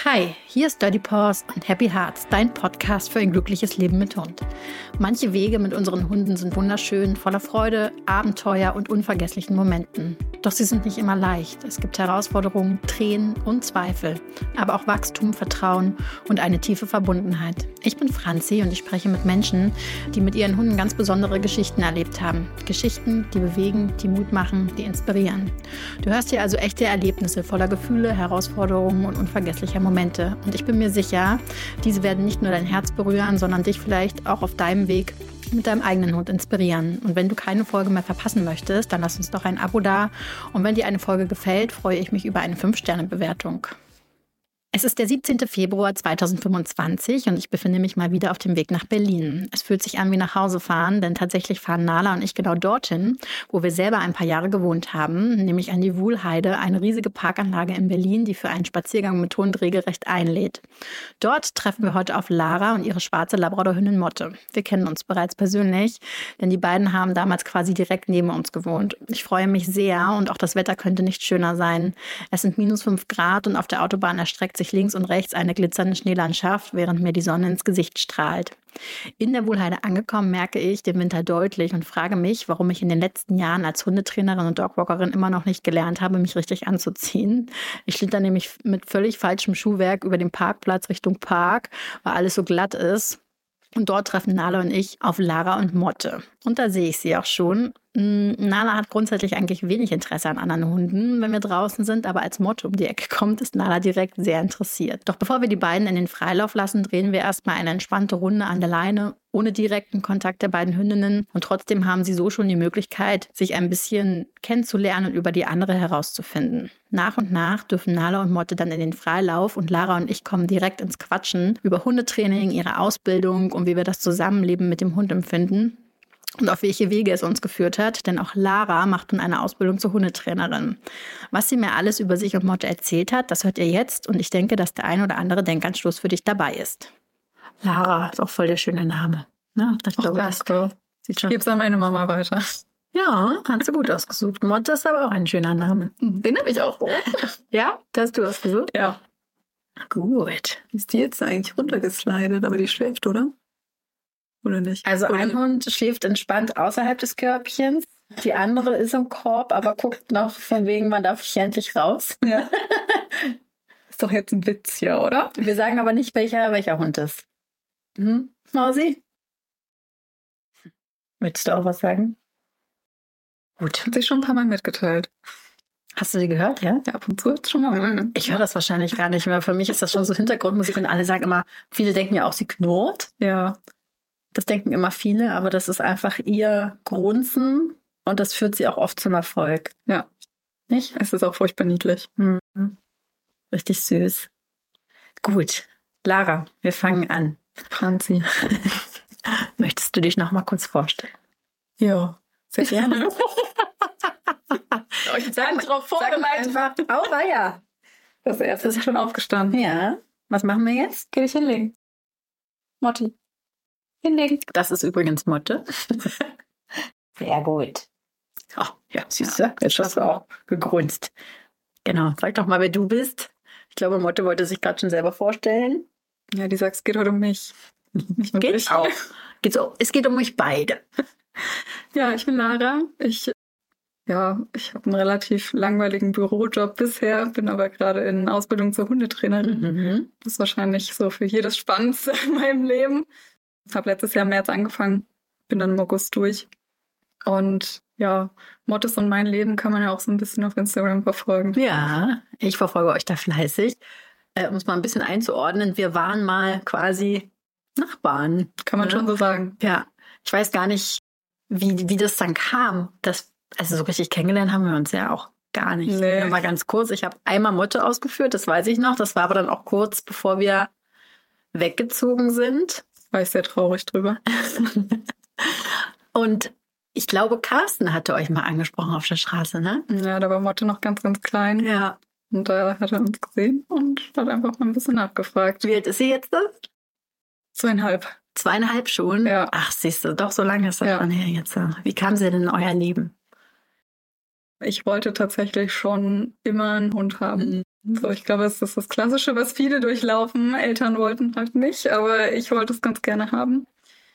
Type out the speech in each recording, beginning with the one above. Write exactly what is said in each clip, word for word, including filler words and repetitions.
Hi, hier ist Dirty Paws und Happy Hearts, dein Podcast für ein glückliches Leben mit Hund. Manche Wege mit unseren Hunden sind wunderschön, voller Freude, Abenteuer und unvergesslichen Momenten. Doch sie sind nicht immer leicht. Es gibt Herausforderungen, Tränen und Zweifel, aber auch Wachstum, Vertrauen und eine tiefe Verbundenheit. Ich bin Franzi und ich spreche mit Menschen, die mit ihren Hunden ganz besondere Geschichten erlebt haben. Geschichten, die bewegen, die Mut machen, die inspirieren. Du hörst hier also echte Erlebnisse voller Gefühle, Herausforderungen und unvergesslicher Momente. Und ich bin mir sicher, diese werden nicht nur dein Herz berühren, sondern dich vielleicht auch auf deinem Weg mit deinem eigenen Hund inspirieren. Und wenn du keine Folge mehr verpassen möchtest, dann lass uns doch ein Abo da. Und wenn dir eine Folge gefällt, freue ich mich über eine fünf Sterne Bewertung. Es ist der siebzehnten Februar zweitausendfünfundzwanzig und ich befinde mich mal wieder auf dem Weg nach Berlin. Es fühlt sich an wie nach Hause fahren, denn tatsächlich fahren Nala und ich genau dorthin, wo wir selber ein paar Jahre gewohnt haben, nämlich an die Wuhlheide, eine riesige Parkanlage in Berlin, die für einen Spaziergang mit Hund regelrecht einlädt. Dort treffen wir heute auf Lara und ihre schwarze Labradorhündin Motte. Wir kennen uns bereits persönlich, denn die beiden haben damals quasi direkt neben uns gewohnt. Ich freue mich sehr und auch das Wetter könnte nicht schöner sein. Es sind minus fünf Grad und auf der Autobahn erstreckt sich links und rechts eine glitzernde Schneelandschaft, während mir die Sonne ins Gesicht strahlt. In der Wuhlheide angekommen, merke ich den Winter deutlich und frage mich, warum ich in den letzten Jahren als Hundetrainerin und Dogwalkerin immer noch nicht gelernt habe, mich richtig anzuziehen. Ich schlitter nämlich mit völlig falschem Schuhwerk über den Parkplatz Richtung Park, weil alles so glatt ist. Und dort treffen Nala und ich auf Lara und Motte. Und da sehe ich sie auch schon. Nala hat grundsätzlich eigentlich wenig Interesse an anderen Hunden, wenn wir draußen sind, aber als Motte um die Ecke kommt, ist Nala direkt sehr interessiert. Doch bevor wir die beiden in den Freilauf lassen, drehen wir erstmal eine entspannte Runde an der Leine, ohne direkten Kontakt der beiden Hündinnen. Und trotzdem haben sie so schon die Möglichkeit, sich ein bisschen kennenzulernen und über die andere herauszufinden. Nach und nach dürfen Nala und Motte dann in den Freilauf und Lara und ich kommen direkt ins Quatschen über Hundetraining, ihre Ausbildung und wie wir das Zusammenleben mit dem Hund empfinden. Und auf welche Wege es uns geführt hat, denn auch Lara macht nun eine Ausbildung zur Hundetrainerin. Was sie mir alles über sich und Motte erzählt hat, das hört ihr jetzt und ich denke, dass der ein oder andere Denkanstoß für dich dabei ist. Lara ist auch voll der schöne Name. Ne? Das glaube ich. Sieht schon. Ich gebe es an meine Mama weiter. Ja, hast du gut ausgesucht. Motte ist aber auch ein schöner Name. Den habe ich auch. Ja, das hast du ausgesucht? Ja. Gut. Ist die jetzt eigentlich runtergeslidet, aber die schläft, oder? Oder nicht? Also oder ein Hund schläft entspannt außerhalb des Körbchens. Die andere ist im Korb, aber guckt noch von wegen, man darf hier endlich raus. Ja. Ist doch jetzt ein Witz hier, oder? Wir sagen aber nicht, welcher welcher Hund ist. Hm? Mausi? Willst du auch was sagen? Gut. Hat sich schon ein paar Mal mitgeteilt. Hast du die gehört, ja? Ja, ab und zu jetzt schon mal. Ich höre das wahrscheinlich gar nicht mehr. Für mich ist das schon so Hintergrundmusik und alle sagen immer, viele denken ja auch, sie knurrt. Ja. Das denken immer viele, aber das ist einfach ihr Grunzen und das führt sie auch oft zum Erfolg. Ja. Nicht? Es ist auch furchtbar niedlich. Mhm. Richtig süß. Gut. Lara, wir fangen an. Franzi. Möchtest du dich noch mal kurz vorstellen? Ja, sehr gerne. Ich sag drauf vorbereitet. Einfach, oh, war ja. Das erste ist schon aufgestanden. Ja. Was machen wir jetzt? Geh dich hinlegen. Motti. Hinlegen. Das ist übrigens Motte. Sehr gut. Oh, ja, siehst du, jetzt hast du auch gegrunzt. Genau, sag doch mal, wer du bist. Ich glaube, Motte wollte sich gerade schon selber vorstellen. Ja, die sagt, es geht heute um mich. Nicht um geht auch. Geht's auch. Es geht um euch beide. Ja, ich bin Lara. Ich, ja, ich habe einen relativ langweiligen Bürojob bisher, bin aber gerade in Ausbildung zur Hundetrainerin. Mhm. Das ist wahrscheinlich so für jedes Spannendste in meinem Leben. Habe letztes Jahr im März angefangen, bin dann im August durch. Und ja, Mottes und mein Leben kann man ja auch so ein bisschen auf Instagram verfolgen. Ja, ich verfolge euch da fleißig. Äh, um es mal ein bisschen einzuordnen, wir waren mal quasi Nachbarn. Kann man ja. schon so sagen. Ja, ich weiß gar nicht, wie, wie das dann kam. Das, also so richtig kennengelernt haben wir uns ja auch gar nicht. Nee. Nur mal ganz kurz, ich habe einmal Motte ausgeführt, das weiß ich noch. Das war aber dann auch kurz, bevor wir weggezogen sind. War ich sehr traurig drüber. Und ich glaube, Carsten hatte euch mal angesprochen auf der Straße, ne? Ja, da war Motte noch ganz, ganz klein. Ja. Und da hat er uns gesehen und hat einfach mal ein bisschen nachgefragt. Wie alt ist sie jetzt? Zweieinhalb. Zweieinhalb schon? Ja. Ach, siehst du, doch so lange ist das ja. schon her jetzt. Wie kam sie denn in euer Leben? Ich wollte tatsächlich schon immer einen Hund haben. So, ich glaube, es ist das Klassische, was viele durchlaufen. Eltern wollten halt nicht, aber ich wollte es ganz gerne haben.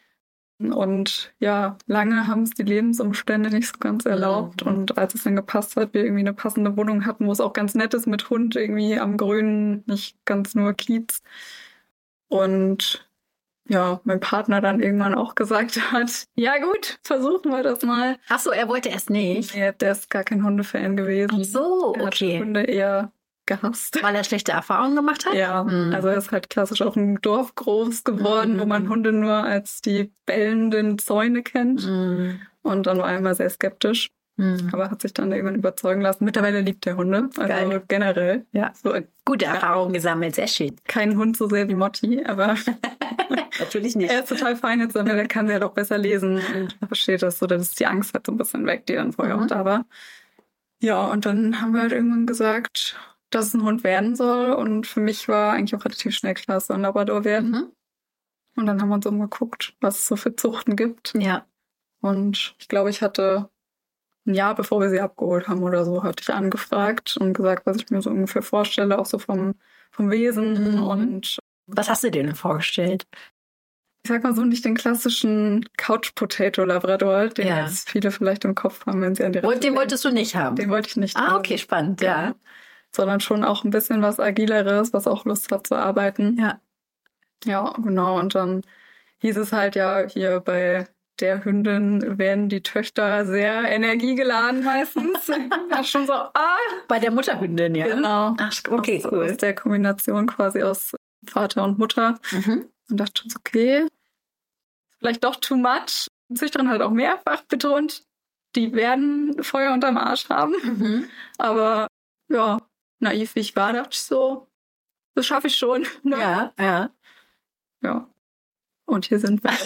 Und ja, lange haben es die Lebensumstände nicht so ganz erlaubt. Mhm. Und als es dann gepasst hat, wir irgendwie eine passende Wohnung hatten, wo es auch ganz nett ist mit Hund, irgendwie am Grünen, nicht ganz nur Kiez. Und ja, mein Partner dann irgendwann auch gesagt hat, ja gut, versuchen wir das mal. Ach so, er wollte erst nicht. Nee, der ist gar kein Hundefan gewesen. Ach so, Er hat okay. Hunde eher gehasst. Weil er schlechte Erfahrungen gemacht hat? Ja, Mhm. also er ist halt klassisch auch im Dorf groß geworden, Mhm. wo man Hunde nur als die bellenden Zäune kennt. Mhm. Und dann war er immer sehr skeptisch, Mhm. aber hat sich dann irgendwann überzeugen lassen. Mittlerweile liebt er Hunde, also Geil. generell. Ja. So, Gute Erfahrungen gesammelt, sehr schön. kein Hund so sehr wie Motti, aber Natürlich nicht. er ist total fein jetzt, sondern er kann ja doch besser lesen und er versteht das so, dass ist die Angst halt so ein bisschen weg, die dann vorher Mhm. auch da war. Ja, und dann haben wir halt irgendwann gesagt, dass es ein Hund werden soll. Und für mich war eigentlich auch relativ schnell klar, es soll ein Labrador werden. Mhm. Und dann haben wir uns umgeguckt, was es so für Zuchten gibt. Ja. Und ich glaube, ich hatte ein Jahr, bevor wir sie abgeholt haben oder so, hatte ich angefragt und gesagt, was ich mir so ungefähr vorstelle, auch so vom, vom Wesen. Mhm. Und Was hast du dir denn vorgestellt? ich sag mal so, nicht den klassischen Couch-Potato-Labrador, den Ja. jetzt viele vielleicht im Kopf haben, wenn sie an die Und Rasse den denken. wolltest du nicht haben? Den wollte ich nicht Ah, haben. okay, spannend, ja. Sondern schon auch ein bisschen was Agileres, was auch Lust hat zu arbeiten. Ja. Ja, genau. Und dann hieß es halt ja, hier bei der Hündin werden die Töchter sehr energiegeladen meistens. Ja, schon so, ah, Bei der Mutterhündin, ja? genau. Ach, okay, aus, cool. Aus der Kombination quasi aus Vater und Mutter. Mhm. Und dachte schon so, okay, vielleicht doch too much. Die Züchterin hat auch mehrfach betont, die werden Feuer unterm Arsch haben. Mhm. Aber ja, naiv wie ich war, dachte ich so, das schaffe ich schon. Ne? Ja, ja. Ja. Und hier sind wir.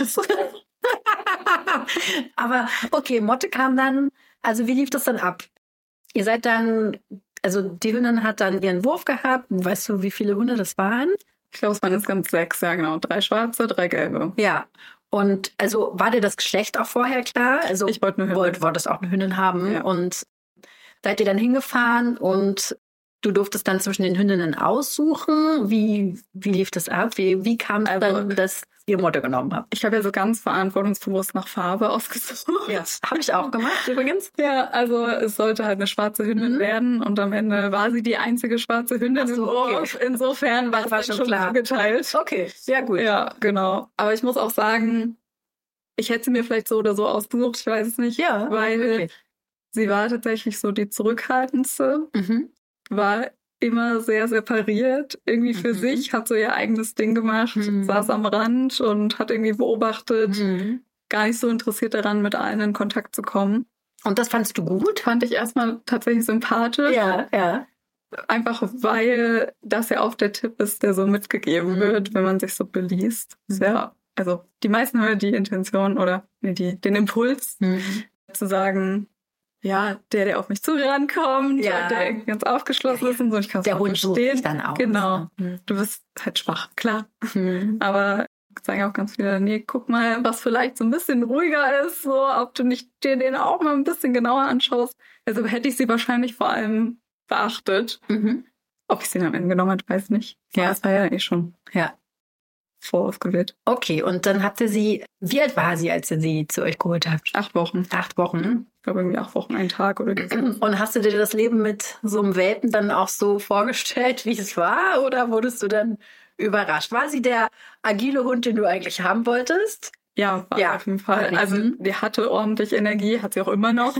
Aber okay, Motte kam dann, also wie lief das dann ab? Ihr seid dann, also die Hündin hat dann ihren Wurf gehabt. Weißt du, wie viele Hunde das waren? Ich glaube, es waren insgesamt sechs, ja genau. Drei schwarze, drei gelbe. Ja. Und also war dir das Geschlecht auch vorher klar? Also Ich wollte eine Hündin. wollt, wolltest auch eine Hündin haben. Ja. Und seid ihr dann hingefahren und du durftest dann zwischen den Hündinnen aussuchen? Wie, wie lief das ab? Wie, wie kam es Also- dann, dass ihr Motte genommen habt? Ich habe ja so ganz verantwortungsbewusst nach Farbe ausgesucht. Habe ich auch gemacht übrigens. Ja, also es sollte halt eine schwarze Hündin Mhm. werden und am Ende war sie die einzige schwarze Hündin Ach so, im Wurf. okay. Insofern war Das es war dann schon schon klar. geteilt. Okay, sehr gut. Ja, genau. Aber ich muss auch sagen, ich hätte sie mir vielleicht so oder so ausgesucht, ich weiß es nicht. Ja, weil okay. sie war tatsächlich so die zurückhaltendste, Mhm. war immer sehr separiert, irgendwie für Mhm. sich, hat so ihr eigenes Ding gemacht, Mhm. saß am Rand und hat irgendwie beobachtet, Mhm. gar nicht so interessiert daran, mit allen in Kontakt zu kommen. Und das fandst du gut? Fand ich erstmal tatsächlich sympathisch. Ja, ja. Einfach weil das ja auch der Tipp ist, der so mitgegeben Mhm. wird, wenn man sich so beliest. Mhm. Ja, also die meisten haben ja die Intention oder nee, die, den Impuls Mhm. zu sagen, ja, der, der auf mich zurankommt, Ja. der irgendwie ganz aufgeschlossen ist und so. Ich kann es Der voll Hund sucht verstehen. sich dann aus. Genau. Mhm. Du bist halt schwach, klar. Mhm. Aber sagen auch ganz viele, nee, guck mal, was vielleicht so ein bisschen ruhiger ist, so, ob du nicht dir den auch mal ein bisschen genauer anschaust. Also hätte ich sie wahrscheinlich vor allem beachtet. Mhm. Ob ich sie dann am Ende genommen hätte, weiß nicht. Ja. Ja, das war ja eh schon Ja. vorausgewählt. Okay, und dann habt ihr sie, wie alt war sie, als ihr sie zu euch geholt habt? Acht Wochen. Acht Wochen. Ich glaube irgendwie acht Wochen, ein Tag oder so. Und hast du dir das Leben mit so einem Welpen dann auch so vorgestellt, wie es war? Oder wurdest du dann überrascht? War sie der agile Hund, den du eigentlich haben wolltest? Ja, war Ja. auf jeden Fall. Okay. Also Mhm. die hatte ordentlich Energie, hat sie auch immer noch.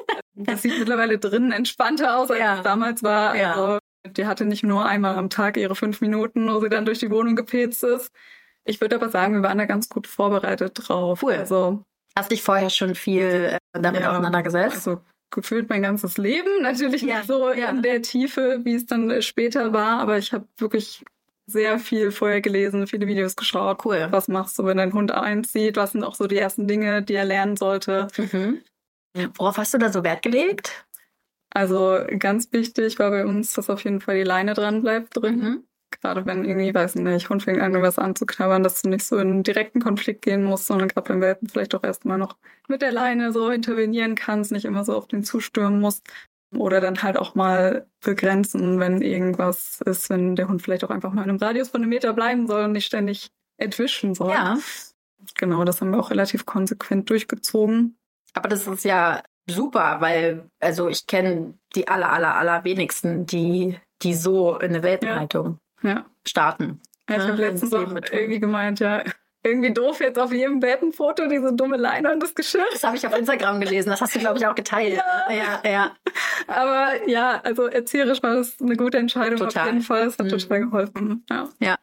Das sieht mittlerweile drinnen entspannter aus, als Ja. es damals war. Ja. Also die hatte nicht nur einmal am Tag ihre fünf Minuten, wo sie dann durch die Wohnung gepetzt ist. Ich würde aber sagen, wir waren da ganz gut vorbereitet drauf. Cool. Also, Hast dich vorher schon viel äh, damit Ja. auseinandergesetzt? also gefühlt mein ganzes Leben. Natürlich Ja, nicht so ja. in der Tiefe, wie es dann später war, aber ich habe wirklich sehr viel vorher gelesen, viele Videos geschaut. Cool. Was machst du, wenn dein Hund einzieht? Was sind auch so die ersten Dinge, die er lernen sollte? Mhm. Worauf hast du da so Wert gelegt? Also ganz wichtig war bei uns, dass auf jeden Fall die Leine dran bleibt drin. Mhm. Gerade wenn irgendwie, weiß nicht, Hund fängt an, was anzuknabbern, dass du nicht so in einen direkten Konflikt gehen musst, sondern gerade beim Welpen vielleicht auch erstmal noch mit der Leine so intervenieren kannst, nicht immer so auf den zustürmen musst. Oder dann halt auch mal begrenzen, wenn irgendwas ist, wenn der Hund vielleicht auch einfach mal in einem Radius von einem Meter bleiben soll und nicht ständig entwischen soll. Ja. Genau, das haben wir auch relativ konsequent durchgezogen. Aber das ist ja super, weil, also ich kenne die aller, aller, aller wenigsten, die, die so in eine Welpenhaltung Ja. starten. Ja, ich habe Ja, letztens ins auch Leben mit irgendwie gemeint, ja, irgendwie doof jetzt auf jedem Welpenfoto diese dumme Leine und das Geschirr. Das habe ich auf Instagram gelesen. Das hast du, glaube ich, auch geteilt. Ja. ja. ja. Aber ja, also erzieherisch war das eine gute Entscheidung Total. auf jeden Fall. Es hat Mhm. total geholfen. Ja. Ja.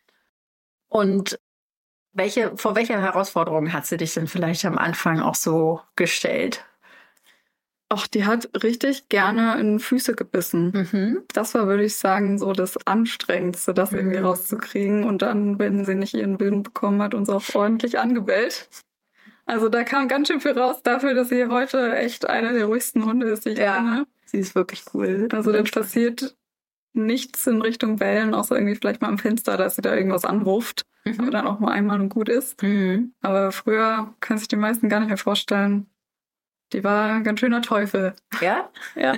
Und welche, vor welche Herausforderungen hat sie dich denn vielleicht am Anfang auch so gestellt? Ach, die hat richtig gerne in Füße gebissen. Mhm. Das war, würde ich sagen, so das Anstrengendste, das irgendwie Mhm. rauszukriegen. Und dann, wenn sie nicht ihren Willen bekommen hat, uns auch ordentlich angebellt. Also da kam ganz schön viel raus dafür, dass sie heute echt einer der ruhigsten Hunde ist, die ich Ja. kenne. Sie ist wirklich cool. Also dann passiert nichts in Richtung Bellen, außer irgendwie vielleicht mal am Fenster, dass sie da irgendwas anruft. Mhm. Aber dann auch mal einmal und gut ist. Mhm. Aber früher können sich die meisten gar nicht mehr vorstellen. Die war ein ganz schöner Teufel. Ja? Ja.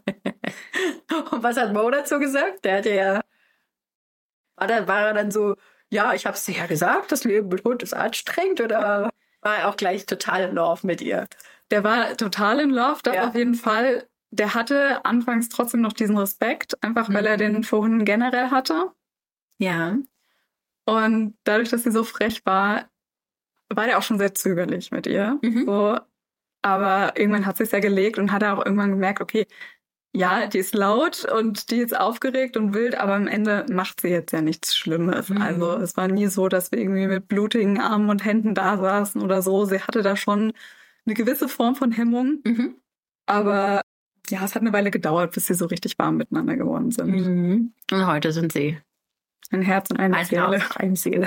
Und was hat Mo dazu gesagt? Der hatte ja. War, der, war er dann so, ja, ich hab's dir ja gesagt, das Leben mit Hund ist anstrengend, oder war er auch gleich total in Love mit ihr? Der war total in Love, das Ja. auf jeden Fall. Der hatte anfangs trotzdem noch diesen Respekt, einfach weil Mhm. er den vor Hunden generell hatte. Ja. Und dadurch, dass sie so frech war, war der auch schon sehr zögerlich mit ihr. Mhm. So. Aber irgendwann hat sie es ja gelegt und hat er auch irgendwann gemerkt, okay, ja, die ist laut und die ist aufgeregt und wild, aber am Ende macht sie jetzt ja nichts Schlimmes. Mhm. Also es war nie so, dass wir irgendwie mit blutigen Armen und Händen da saßen oder so. Sie hatte da schon eine gewisse Form von Hemmung. Mhm. Aber ja, es hat eine Weile gedauert, bis sie so richtig warm miteinander geworden sind. Mhm. Und heute sind sie Ein Herz und eine ein Seele. Herz, eine Seele.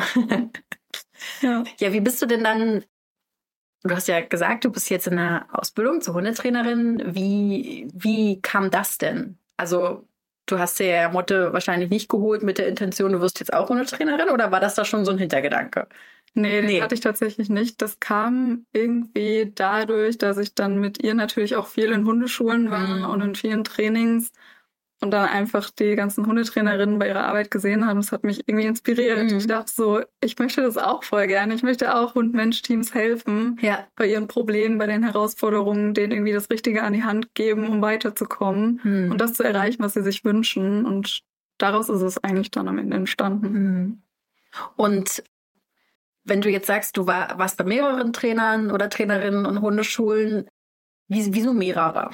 Ja. Ja, wie bist du denn dann? Du hast ja gesagt, du bist jetzt in der Ausbildung zur Hundetrainerin. Wie, wie kam das denn? Also, du hast dir ja Motte wahrscheinlich nicht geholt mit der Intention, du wirst jetzt auch Hundetrainerin, oder war das da schon so ein Hintergedanke? Nee, den Nee. hatte ich tatsächlich nicht. Das kam irgendwie dadurch, dass ich dann mit ihr natürlich auch viel in Hundeschulen war Mhm. und in vielen Trainings und dann einfach die ganzen Hundetrainerinnen bei ihrer Arbeit gesehen haben. Das hat mich irgendwie inspiriert. Mhm. Ich dachte so, ich möchte das auch voll gerne. Ich möchte auch Hund-Mensch-Teams helfen Ja. bei ihren Problemen, bei den Herausforderungen, denen irgendwie das Richtige an die Hand geben, um weiterzukommen Mhm. und das zu erreichen, was sie sich wünschen. Und daraus ist es eigentlich dann am Ende entstanden. Mhm. Und wenn du jetzt sagst, du war, warst bei mehreren Trainern oder Trainerinnen und Hundeschulen, wie, wieso mehrere?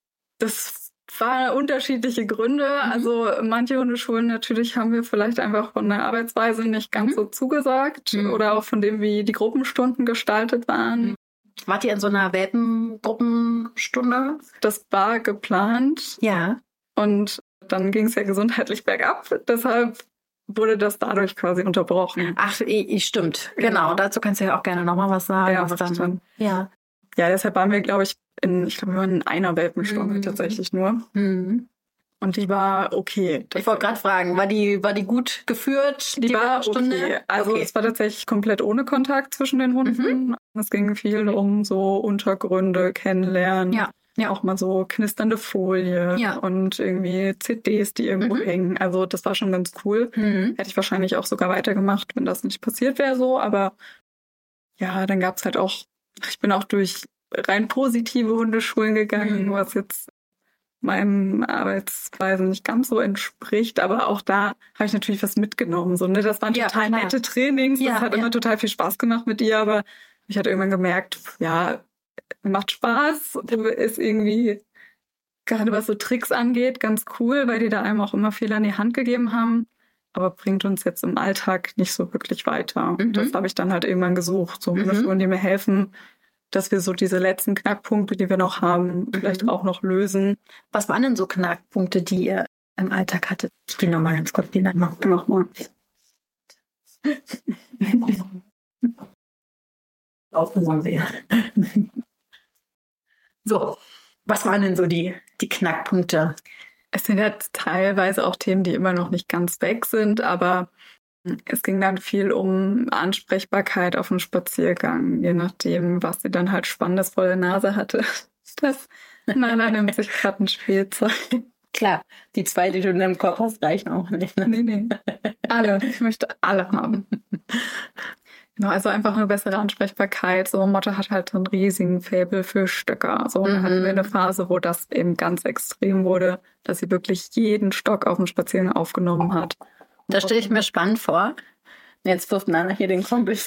Das waren unterschiedliche Gründe. Mhm. Also manche Hundeschulen natürlich haben wir vielleicht einfach von der Arbeitsweise nicht ganz Mhm. so zugesagt Mhm. oder auch von dem, wie die Gruppenstunden gestaltet waren. Mhm. Wart ihr in so einer Welpengruppenstunde? Das war geplant Ja. und dann ging es ja gesundheitlich bergab. Deshalb wurde das dadurch quasi unterbrochen. Ach, i- i- stimmt. Genau. Genau. Dazu kannst du ja auch gerne nochmal was sagen. Ja, was was dann, ja. Ja, deshalb waren wir, glaube ich, in, ich glaube, wir waren in einer Welpenstunde Mhm. tatsächlich nur. Mhm. Und die war okay. Das Ich wollte gerade fragen, war die, war die gut geführt? Die war Stunde? okay. Also Okay. es war tatsächlich komplett ohne Kontakt zwischen den Hunden. Es ging viel um so Untergründe kennenlernen. Ja. Ja, auch mal so knisternde Folie Ja. und irgendwie C Ds, die irgendwo Mhm. hängen. Also das war schon ganz cool. Mhm. Hätte ich wahrscheinlich auch sogar weitergemacht, wenn das nicht passiert wäre so. Aber ja, dann gab's halt auch, ich bin auch durch rein positive Hundeschulen gegangen, Mhm. was jetzt meinem Arbeitsweisen nicht ganz so entspricht, aber auch da habe ich natürlich was mitgenommen. So, ne? Das waren Ja, total klar. nette Trainings, Ja, das hat ja. immer total viel Spaß gemacht mit ihr, aber ich hatte irgendwann gemerkt, ja, macht Spaß, ist irgendwie, gerade was so Tricks angeht, ganz cool, weil die da einem auch immer viel an die Hand gegeben haben, aber bringt uns jetzt im Alltag nicht so wirklich weiter. Mhm. Das habe ich dann halt irgendwann gesucht, so Mhm. Hundeschulen, die mir helfen, dass wir so diese letzten Knackpunkte, die wir noch haben, vielleicht Mhm. auch noch lösen. Was waren denn so Knackpunkte, die ihr im Alltag hattet? Ich gehe nochmal ganz kurz den machen. Nochmal. Aufmerksam sehen. So, was waren denn so die, die Knackpunkte? Es sind ja teilweise auch Themen, die immer noch nicht ganz weg sind, aber es ging dann viel um Ansprechbarkeit auf dem Spaziergang, je nachdem, was sie dann halt Spannendes vor der Nase hatte. Das Nala nimmt sich gerade ein Spielzeug. Klar, die zwei, die du in deinem Kopf hast, reichen auch nicht. Ne? Nee, nee. Alle. Ich möchte alle haben. Genau, also einfach eine bessere Ansprechbarkeit. So, Motte hat halt so einen riesigen Faible für Stöcker. So, dann Mhm. hatten wir eine Phase, wo das eben ganz extrem wurde, dass sie wirklich jeden Stock auf dem Spaziergang aufgenommen hat. Das stelle ich mir spannend vor. Jetzt wirft Nana hier den Kumpel.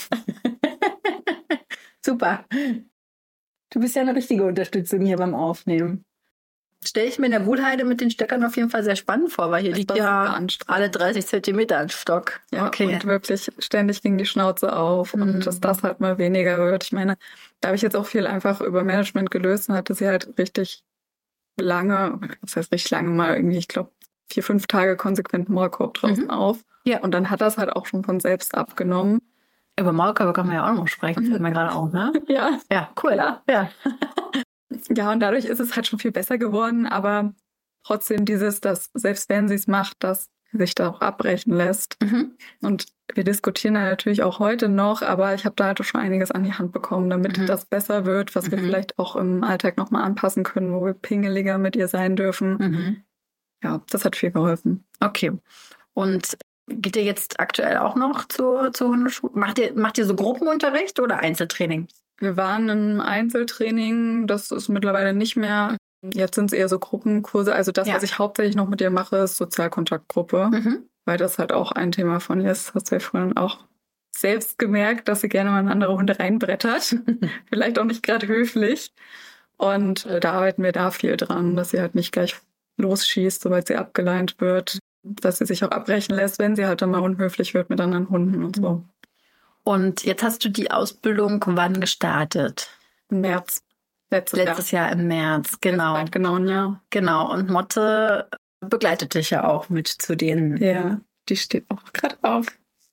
Super. Du bist ja eine richtige Unterstützung hier beim Aufnehmen. Stelle ich mir in der Wuhlheide mit den Stöckern auf jeden Fall sehr spannend vor, weil hier Das liegt war ja super anstrengend. alle dreißig Zentimeter ein Stock. Ja, okay. und wirklich ständig ging die Schnauze auf Mhm. und dass das halt mal weniger wird. Ich meine, da habe ich jetzt auch viel einfach über Management gelöst und hatte sie halt richtig lange, was heißt richtig lange, mal irgendwie, ich glaube, vier, fünf Tage konsequent Maulkorb draußen Mhm. auf. Ja. Und dann hat das halt auch schon von selbst abgenommen. Über Maulkörper können wir ja auch noch sprechen, fällt mir gerade auf, ne? Ja. Ja, cool. Ja. Ja. Ja, und dadurch ist es halt schon viel besser geworden, aber trotzdem dieses, dass selbst wenn sie es macht, dass sie sich da auch abbrechen lässt. Mhm. Und wir diskutieren da natürlich auch heute noch, aber ich habe da halt schon einiges an die Hand bekommen, damit Mhm. das besser wird, was wir Mhm. vielleicht auch im Alltag nochmal anpassen können, wo wir pingeliger mit ihr sein dürfen. Mhm. Ja, das hat viel geholfen. Okay. Und geht ihr jetzt aktuell auch noch zur, zur Hundeschule? Macht ihr, macht ihr so Gruppenunterricht oder Einzeltraining? Wir waren im Einzeltraining, das ist mittlerweile nicht mehr. Jetzt sind es eher so Gruppenkurse. Also das, Ja. was ich hauptsächlich noch mit ihr mache, ist Sozialkontaktgruppe, Mhm. weil das halt auch ein Thema von ihr ist. Hast du ja vorhin auch selbst gemerkt, dass sie gerne mal in andere Hunde reinbrettert. Vielleicht auch nicht gerade höflich. Und äh, da arbeiten wir da viel dran, dass sie halt nicht gleich losschießt, sobald sie abgeleint wird. Dass sie sich auch abbrechen lässt, wenn sie halt dann mal unhöflich wird mit anderen Hunden und so. Und jetzt hast du die Ausbildung wann gestartet? Im März. Letztes, Letztes Jahr im März, genau. Jahr. Genau, ein Jahr. Genau. Und Motte begleitet dich ja auch mit zu den. Ja, die steht auch gerade auf.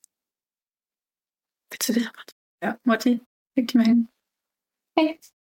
Willst du dich? Ja, Motti, leg die mal hin. Hey.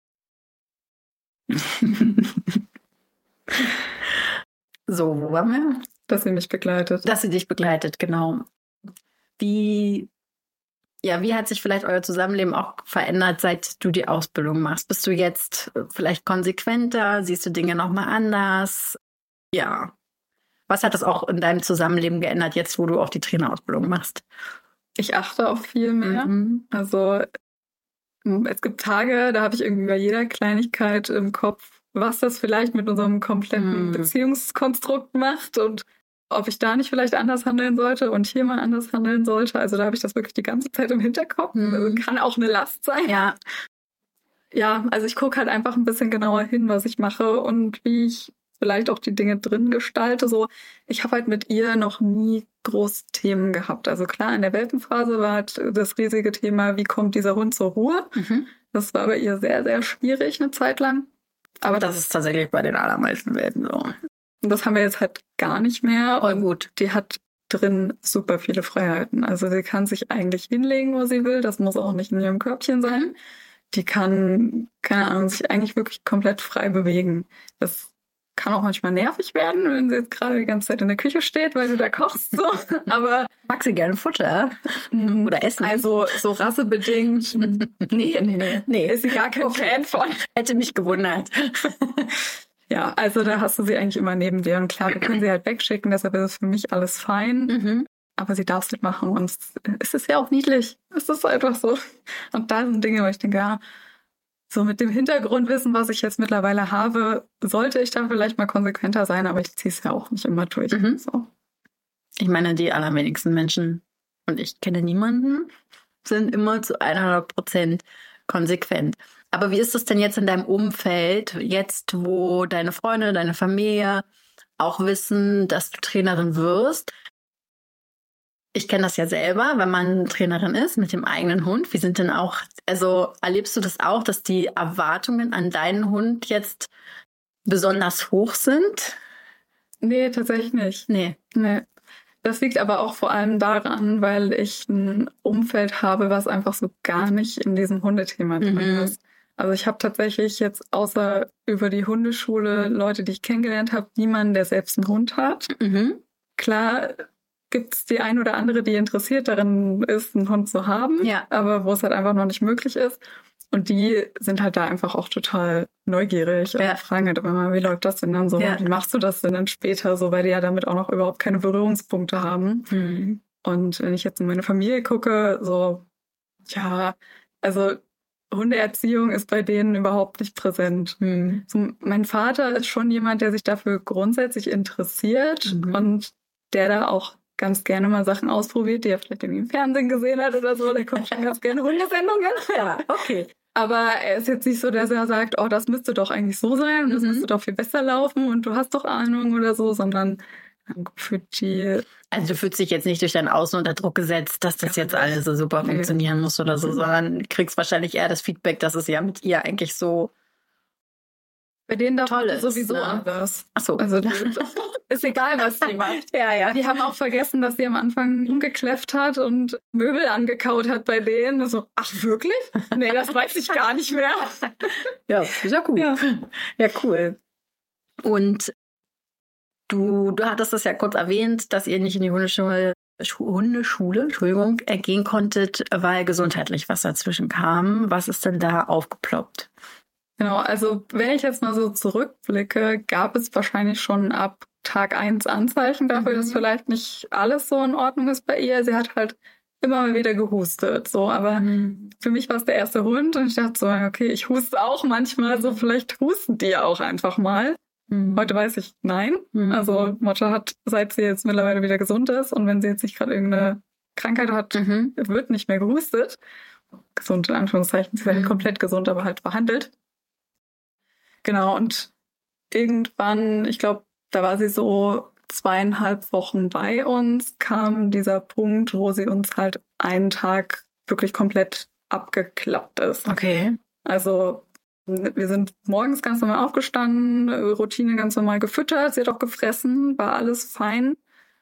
So, wo waren wir? Dass sie mich begleitet. Dass sie dich begleitet, genau. Wie, ja, wie hat sich vielleicht euer Zusammenleben auch verändert, seit du die Ausbildung machst? Bist du jetzt vielleicht konsequenter? Siehst du Dinge nochmal anders? Ja. Was hat das auch in deinem Zusammenleben geändert, jetzt wo du auch die Trainerausbildung machst? Ich achte auf viel mehr. Mhm. Also es gibt Tage, da habe ich irgendwie bei jeder Kleinigkeit im Kopf, was das vielleicht mit unserem kompletten Mhm. Beziehungskonstrukt macht und ob ich da nicht vielleicht anders handeln sollte und hier mal anders handeln sollte. Also da habe ich das wirklich die ganze Zeit im Hinterkopf. Mhm. Also kann auch eine Last sein. Ja. Ja, also ich gucke halt einfach ein bisschen genauer hin, was ich mache und wie ich vielleicht auch die Dinge drin gestalte. So, ich habe halt mit ihr noch nie groß Themen gehabt. Also klar, in der Welpenphase war halt das riesige Thema, wie kommt dieser Hund zur Ruhe? Mhm. Das war bei ihr sehr, sehr schwierig eine Zeit lang. Aber das ist tatsächlich bei den allermeisten Welpen so. Und das haben wir jetzt halt gar nicht mehr. Voll Und gut. die hat drin super viele Freiheiten. Also sie kann sich eigentlich hinlegen, wo sie will. Das muss auch nicht in ihrem Körbchen sein. Die kann, keine Ahnung, sich eigentlich wirklich komplett frei bewegen. Das kann auch manchmal nervig werden, wenn sie jetzt gerade die ganze Zeit in der Küche steht, weil du da kochst. So. Aber Mag sie gerne Futter oder Essen? also so rassebedingt. nee, nee, nee. Nee. Ist sie gar kein Okay. Fan von. Hätte mich gewundert. Ja, also da hast du sie eigentlich immer neben dir. Und klar, wir können sie halt wegschicken, deshalb ist es für mich alles fein. Mhm. Aber sie darf es nicht machen. Und es ist ja auch niedlich. Es ist einfach so. Und da sind Dinge, wo ich denke, ja, so mit dem Hintergrundwissen, was ich jetzt mittlerweile habe, sollte ich da vielleicht mal konsequenter sein, aber ich ziehe es ja auch nicht immer durch. Mhm. So. Ich meine, die allerwenigsten Menschen, und ich kenne niemanden, sind immer zu hundert Prozent konsequent. Aber wie ist es denn jetzt in deinem Umfeld, jetzt wo deine Freunde, deine Familie auch wissen, dass du Trainerin wirst? Ich kenne das ja selber, wenn man Trainerin ist mit dem eigenen Hund. Wie sind denn auch, also erlebst du das auch, dass die Erwartungen an deinen Hund jetzt besonders hoch sind? Nee, tatsächlich nicht. Nee. Nee. Das liegt aber auch vor allem daran, weil ich ein Umfeld habe, was einfach so gar nicht in diesem Hundethema drin Mhm. ist. Also ich habe tatsächlich jetzt außer über die Hundeschule Leute, die ich kennengelernt habe, niemanden, der selbst einen Hund hat. Mhm. Klar gibt es die ein oder andere, die interessiert darin ist, einen Hund zu haben, Ja. aber wo es halt einfach noch nicht möglich ist. Und die sind halt da einfach auch total neugierig Ja. und fragen halt immer mal, wie läuft das denn dann so? Ja. Wie machst du das denn dann später so? Weil die ja damit auch noch überhaupt keine Berührungspunkte haben. Mhm. Und wenn ich jetzt in meine Familie gucke, so, ja, also Hundeerziehung ist bei denen überhaupt nicht präsent. Mhm. So, mein Vater ist schon jemand, der sich dafür grundsätzlich interessiert Mhm. und der da auch ganz gerne mal Sachen ausprobiert, die er vielleicht irgendwie im Fernsehen gesehen hat oder so. Der guckt schon ganz gerne Hundesendungen. Ja, okay. Aber er ist jetzt nicht so, dass er sagt, oh, das müsste doch eigentlich so sein und das Mhm. müsste doch viel besser laufen und du hast doch Ahnung oder so, sondern für die... Also du fühlst dich jetzt nicht durch dein Außen unter Druck gesetzt, dass das jetzt alles so super Nee. funktionieren muss oder so, sondern kriegst wahrscheinlich eher das Feedback, dass es ja mit ihr eigentlich so Bei denen darf toll ist, sowieso ne? anders. Ach so. Also die, ist egal, was die macht. Ja, ja. Die haben auch vergessen, dass sie am Anfang rumgekläfft hat und Möbel angekaut hat bei denen. So, ach wirklich? Nee, das weiß ich gar nicht mehr. Ja, ist ja cool. Ja. Ja, cool. Und du, du hattest das ja kurz erwähnt, dass ihr nicht in die Hundeschule, Schu- Hundeschule, Entschuldigung, äh, gehen konntet, weil gesundheitlich was dazwischen kam. Was ist denn da aufgeploppt? Genau, also wenn ich jetzt mal so zurückblicke, gab es wahrscheinlich schon ab Tag eins Anzeichen dafür, Mhm. dass vielleicht nicht alles so in Ordnung ist bei ihr. Sie hat halt immer mal wieder gehustet, so, aber für mich war es der erste Hund und ich dachte so, okay, ich huste auch manchmal, so vielleicht husten die auch einfach mal. Mhm. Heute weiß ich, nein. Mhm. Also Motte hat, seit sie jetzt mittlerweile wieder gesund ist und wenn sie jetzt nicht gerade irgendeine Krankheit hat, Mhm. wird nicht mehr gehustet. Gesund in Anführungszeichen, sie ist halt Mhm. komplett gesund, aber halt behandelt. Genau, und irgendwann, ich glaube, da war sie so zweieinhalb Wochen bei uns, kam dieser Punkt, wo sie uns halt einen Tag wirklich komplett abgeklappt ist. Okay. Also wir sind morgens ganz normal aufgestanden, Routine ganz normal gefüttert, sie hat auch gefressen, war alles fein.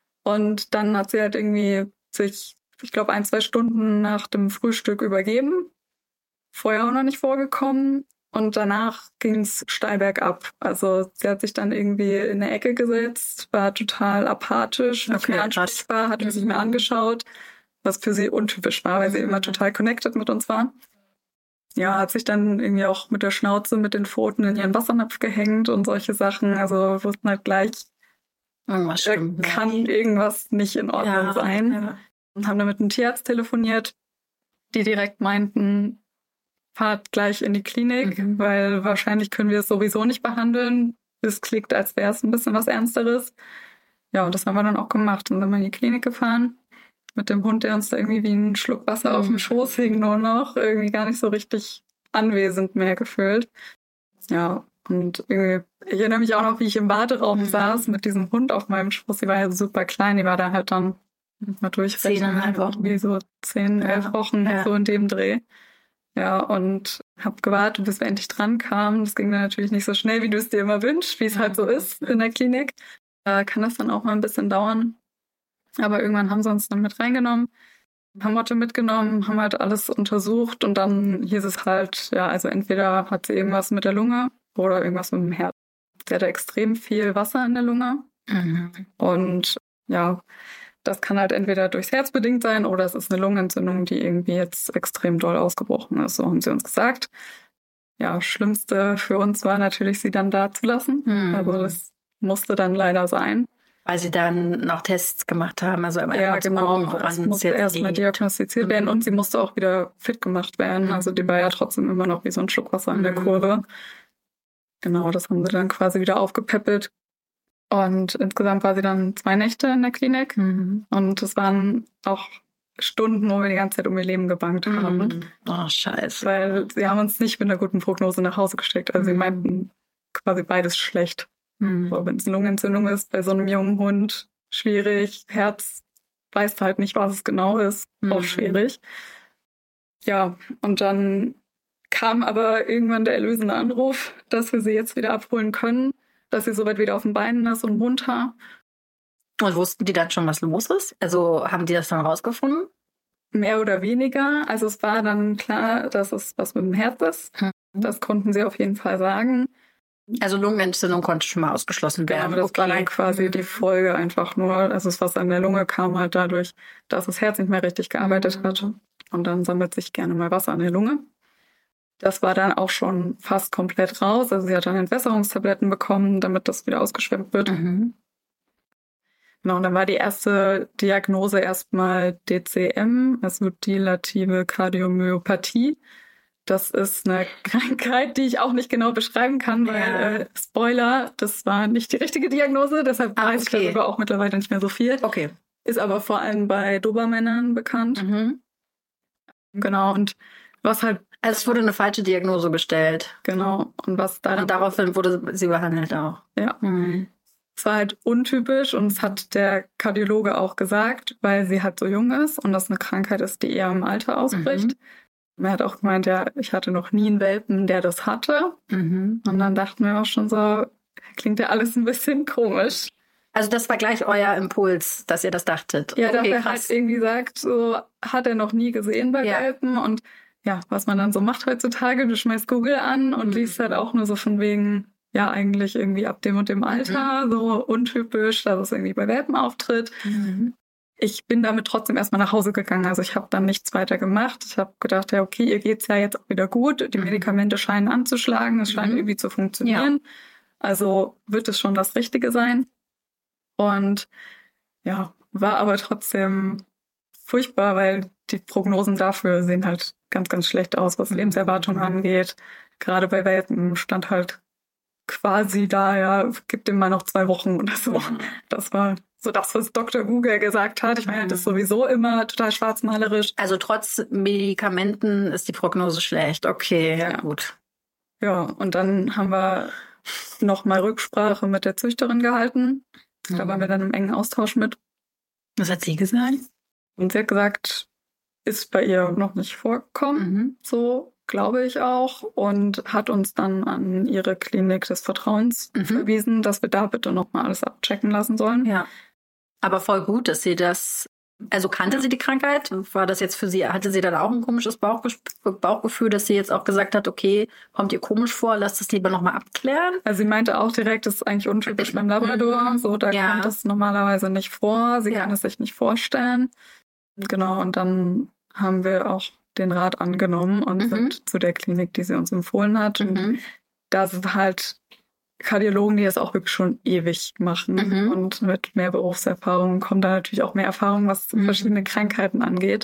Und dann hat sie halt irgendwie sich, ich glaube, ein, zwei Stunden nach dem Frühstück übergeben. Vorher auch noch nicht vorgekommen. Und danach ging es steil bergab. Also sie hat sich dann irgendwie in eine Ecke gesetzt, war total apathisch, nicht Okay, mehr krass. ansprechbar, hat uns nicht mehr angeschaut, was für sie untypisch war, weil sie immer total connected mit uns war. Ja, hat sich dann irgendwie auch mit der Schnauze, mit den Pfoten in ihren Wassernapf gehängt und solche Sachen. Also wir wussten halt gleich, Irgendwas da stimmt. kann irgendwas nicht in Ordnung Ja, sein. ja. Und haben dann mit einem Tierarzt telefoniert, die direkt meinten, fahrt gleich in die Klinik, Mhm. weil wahrscheinlich können wir es sowieso nicht behandeln. Es klingt, als wäre es ein bisschen was Ernsteres. Ja, und das haben wir dann auch gemacht. Und dann sind wir in die Klinik gefahren mit dem Hund, der uns da irgendwie wie ein Schluck Wasser auf Mhm. dem Schoß hing, nur noch irgendwie gar nicht so richtig anwesend mehr gefühlt. Ja, und irgendwie, ich erinnere mich auch noch, wie ich im Baderaum Mhm. saß mit diesem Hund auf meinem Schoß. Die war ja super klein, die war da halt dann mal durchrechnen, Zehneinhalb Wochen. irgendwie so zehn, elf Ja, Wochen, ja. so in dem Dreh. Ja, und hab gewartet, bis wir endlich dran kamen. Das ging dann natürlich nicht so schnell, wie du es dir immer wünschst, wie es halt so ist in der Klinik. Da kann das dann auch mal ein bisschen dauern. Aber irgendwann haben sie uns dann mit reingenommen, haben Motte mitgenommen, haben halt alles untersucht und dann hieß es halt, ja, also entweder hat sie irgendwas mit der Lunge oder irgendwas mit dem Herz. Sie hatte extrem viel Wasser in der Lunge Mhm. und ja, das kann halt entweder durchs Herz bedingt sein oder es ist eine Lungenentzündung, die irgendwie jetzt extrem doll ausgebrochen ist. So haben sie uns gesagt. Ja, Schlimmste für uns war natürlich, sie dann da zu lassen. Mhm. Also das musste dann leider sein. Weil sie dann noch Tests gemacht haben, also einmal Ja, zu genau. gucken, Es woran es musste jetzt erstmal liegt. diagnostiziert Mhm. werden und sie musste auch wieder fit gemacht werden. Mhm. Also die war ja trotzdem immer noch wie so ein Schluck Wasser in der Mhm. Kurve. Genau, das haben sie dann quasi wieder aufgepäppelt. Und insgesamt war sie dann zwei Nächte in der Klinik. Mhm. Und es waren auch Stunden, wo wir die ganze Zeit um ihr Leben gebangt haben. Mhm. Oh, scheiße. Weil sie haben uns nicht mit einer guten Prognose nach Hause geschickt. Also sie Mhm. meinten quasi beides schlecht. Mhm. So, wenn es eine Lungenentzündung ist, bei so einem jungen Hund schwierig. Herz weiß halt nicht, was es genau ist. Mhm. Auch schwierig. Ja, und dann kam aber irgendwann der erlösende Anruf, dass wir sie jetzt wieder abholen können, dass sie soweit wieder auf den Beinen ist und munter. Und wussten die dann schon, was los ist? Also haben die das dann rausgefunden? Mehr oder weniger. Also es war dann klar, dass es was mit dem Herz ist. Mhm. Das konnten sie auf jeden Fall sagen. Also Lungenentzündung konnte schon mal ausgeschlossen Genau, werden. aber das war Okay. dann quasi die Folge einfach nur. Also das, was an der Lunge kam, halt dadurch, dass das Herz nicht mehr richtig gearbeitet Mhm. hat. Und dann sammelt sich gerne mal Wasser an der Lunge. Das war dann auch schon fast komplett raus. Also sie hat dann Entwässerungstabletten bekommen, damit das wieder ausgeschwemmt wird. Mhm. Genau, und dann war die erste Diagnose erstmal D C M, also dilative Kardiomyopathie. Das ist eine Krankheit, die ich auch nicht genau beschreiben kann, weil, Ja. äh, Spoiler, das war nicht die richtige Diagnose, deshalb Ah, weiß ich okay. darüber auch mittlerweile nicht mehr so viel. Okay. Ist aber vor allem bei Dobermännern bekannt. Mhm. Genau, und was halt, Also es wurde eine falsche Diagnose gestellt. genau, und was daran, Und daraufhin wurde sie behandelt auch. ja, Mhm. es war halt untypisch und es hat der Kardiologe auch gesagt, weil sie halt so jung ist und das eine Krankheit ist, die eher im Alter ausbricht. Mhm. Er hat auch gemeint, ja, ich hatte noch nie einen Welpen, der das hatte. Mhm. Und dann dachten wir auch schon so, klingt ja alles ein bisschen komisch. Also das war gleich euer Impuls, dass ihr das dachtet. Ja, dass okay, er halt irgendwie sagt, so hat er noch nie gesehen bei Ja. Welpen. Und ja, was man dann so macht heutzutage, du schmeißt Google an und Mhm. liest halt auch nur so von wegen, ja, eigentlich irgendwie ab dem und dem Alter, so untypisch, dass es irgendwie bei Welpen auftritt. Mhm. Ich bin damit trotzdem erstmal nach Hause gegangen. Also ich habe dann nichts weiter gemacht. Ich habe gedacht, ja, okay, ihr geht's ja jetzt auch wieder gut. Die Mhm. Medikamente scheinen anzuschlagen. Es scheint Mhm. irgendwie zu funktionieren. Also wird es schon das Richtige sein. Und ja, war aber trotzdem furchtbar, weil die Prognosen dafür sehen halt ganz, ganz schlecht aus, was Mhm. Lebenserwartung angeht. Gerade bei Welpen stand halt quasi da, ja, gib dem mal noch zwei Wochen oder so. Das war so das, was Doktor Google gesagt hat. Ich meine, das ist sowieso immer total schwarzmalerisch. Also trotz Medikamenten ist die Prognose schlecht. Okay, ja, Ja. gut. Ja, und dann haben wir nochmal Rücksprache mit der Züchterin gehalten. Da waren wir dann im engen Austausch mit. Was hat sie gesagt? Und sie hat gesagt, ist bei ihr noch nicht vorgekommen. Mhm. So glaube ich auch. Und hat uns dann an ihre Klinik des Vertrauens Mhm. verwiesen, dass wir da bitte nochmal alles abchecken lassen sollen. Ja. Aber voll gut, dass sie das. Also kannte sie die Krankheit? War das jetzt für sie, hatte sie dann auch ein komisches Bauchges- Bauchgefühl, dass sie jetzt auch gesagt hat, okay, kommt ihr komisch vor, lasst es lieber nochmal abklären? Also sie meinte auch direkt, das ist eigentlich untypisch beim Labrador. So, da Ja. kommt das normalerweise nicht vor. Sie Ja. kann es sich nicht vorstellen. Genau, und dann haben wir auch den Rat angenommen und Mhm. sind zu der Klinik, die sie uns empfohlen hat. Und Mhm. da sind halt Kardiologen, die das auch wirklich schon ewig machen. Mhm. Und mit mehr Berufserfahrung kommt da natürlich auch mehr Erfahrung, was Mhm. verschiedene Krankheiten angeht.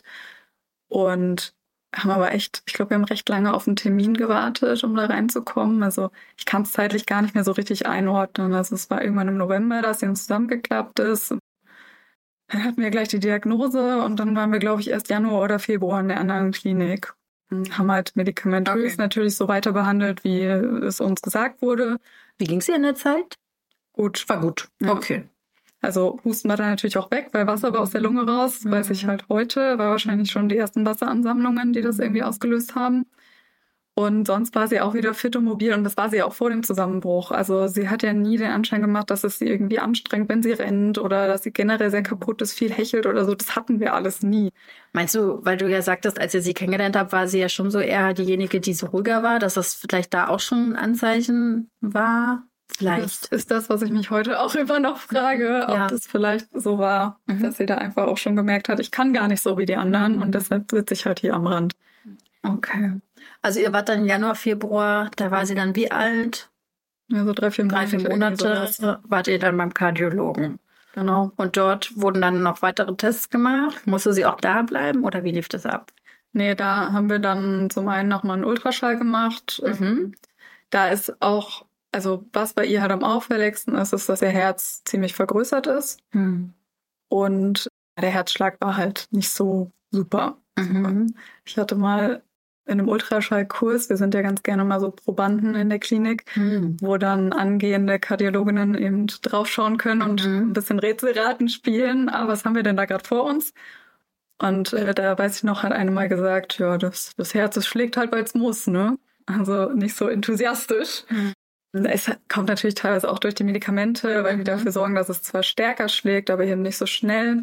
Und haben aber echt, ich glaube, wir haben recht lange auf einen Termin gewartet, um da reinzukommen. Also ich kann es zeitlich gar nicht mehr so richtig einordnen. Also es war irgendwann im November, dass sie uns zusammengeklappt ist. Dann hatten wir gleich die Diagnose und dann waren wir, glaube ich, erst Januar oder Februar in der anderen Klinik. Und haben halt medikamentös Okay. natürlich so weiter behandelt, wie es uns gesagt wurde. Wie ging es ihr in der Zeit? Gut. War gut. Ja. Okay. Also Husten war dann natürlich auch weg, weil Wasser war aus der Lunge raus, Mhm. weiß ich halt heute. War wahrscheinlich schon die ersten Wasseransammlungen, die das irgendwie ausgelöst haben. Und sonst war sie auch wieder fit und mobil und das war sie auch vor dem Zusammenbruch. Also sie hat ja nie den Anschein gemacht, dass es sie irgendwie anstrengt, wenn sie rennt oder dass sie generell sehr kaputt ist, viel hechelt oder so. Das hatten wir alles nie. Meinst du, weil du ja sagtest, als ihr sie kennengelernt habt, war sie ja schon so eher diejenige, die so ruhiger war, dass das vielleicht da auch schon ein Anzeichen war? Vielleicht. Das ist das, was ich mich heute auch immer noch frage, Ja. ob das vielleicht so war, Mhm. dass sie da einfach auch schon gemerkt hat, ich kann gar nicht so wie die anderen und deshalb sitze ich halt hier am Rand. Okay. Also ihr wart dann im Januar, Februar, da war sie dann wie alt? Ja, so drei, vier Drei, Monate. vier irgendwie sowas. Monate wart ihr dann beim Kardiologen. Genau. Und dort wurden dann noch weitere Tests gemacht. Musste sie auch da bleiben oder wie lief das ab? Nee, da haben wir dann zum einen nochmal einen Ultraschall gemacht. Mhm. Da ist auch, also was bei ihr halt am auffälligsten ist, ist, dass ihr Herz ziemlich vergrößert ist. Mhm. Und der Herzschlag war halt nicht so super. Mhm. Ich hatte mal in einem Ultraschallkurs, wir sind ja ganz gerne mal so Probanden in der Klinik, Mhm. wo dann angehende Kardiologinnen eben draufschauen können und Mhm. ein bisschen Rätselraten spielen. Ah, was haben wir denn da gerade vor uns? Und äh, da weiß ich noch, hat eine mal gesagt, ja, das, das Herz, das schlägt halt, weil es muss, ne? Also nicht so enthusiastisch. Mhm. Es kommt natürlich teilweise auch durch die Medikamente, weil die Mhm. dafür sorgen, dass es zwar stärker schlägt, aber eben nicht so schnell.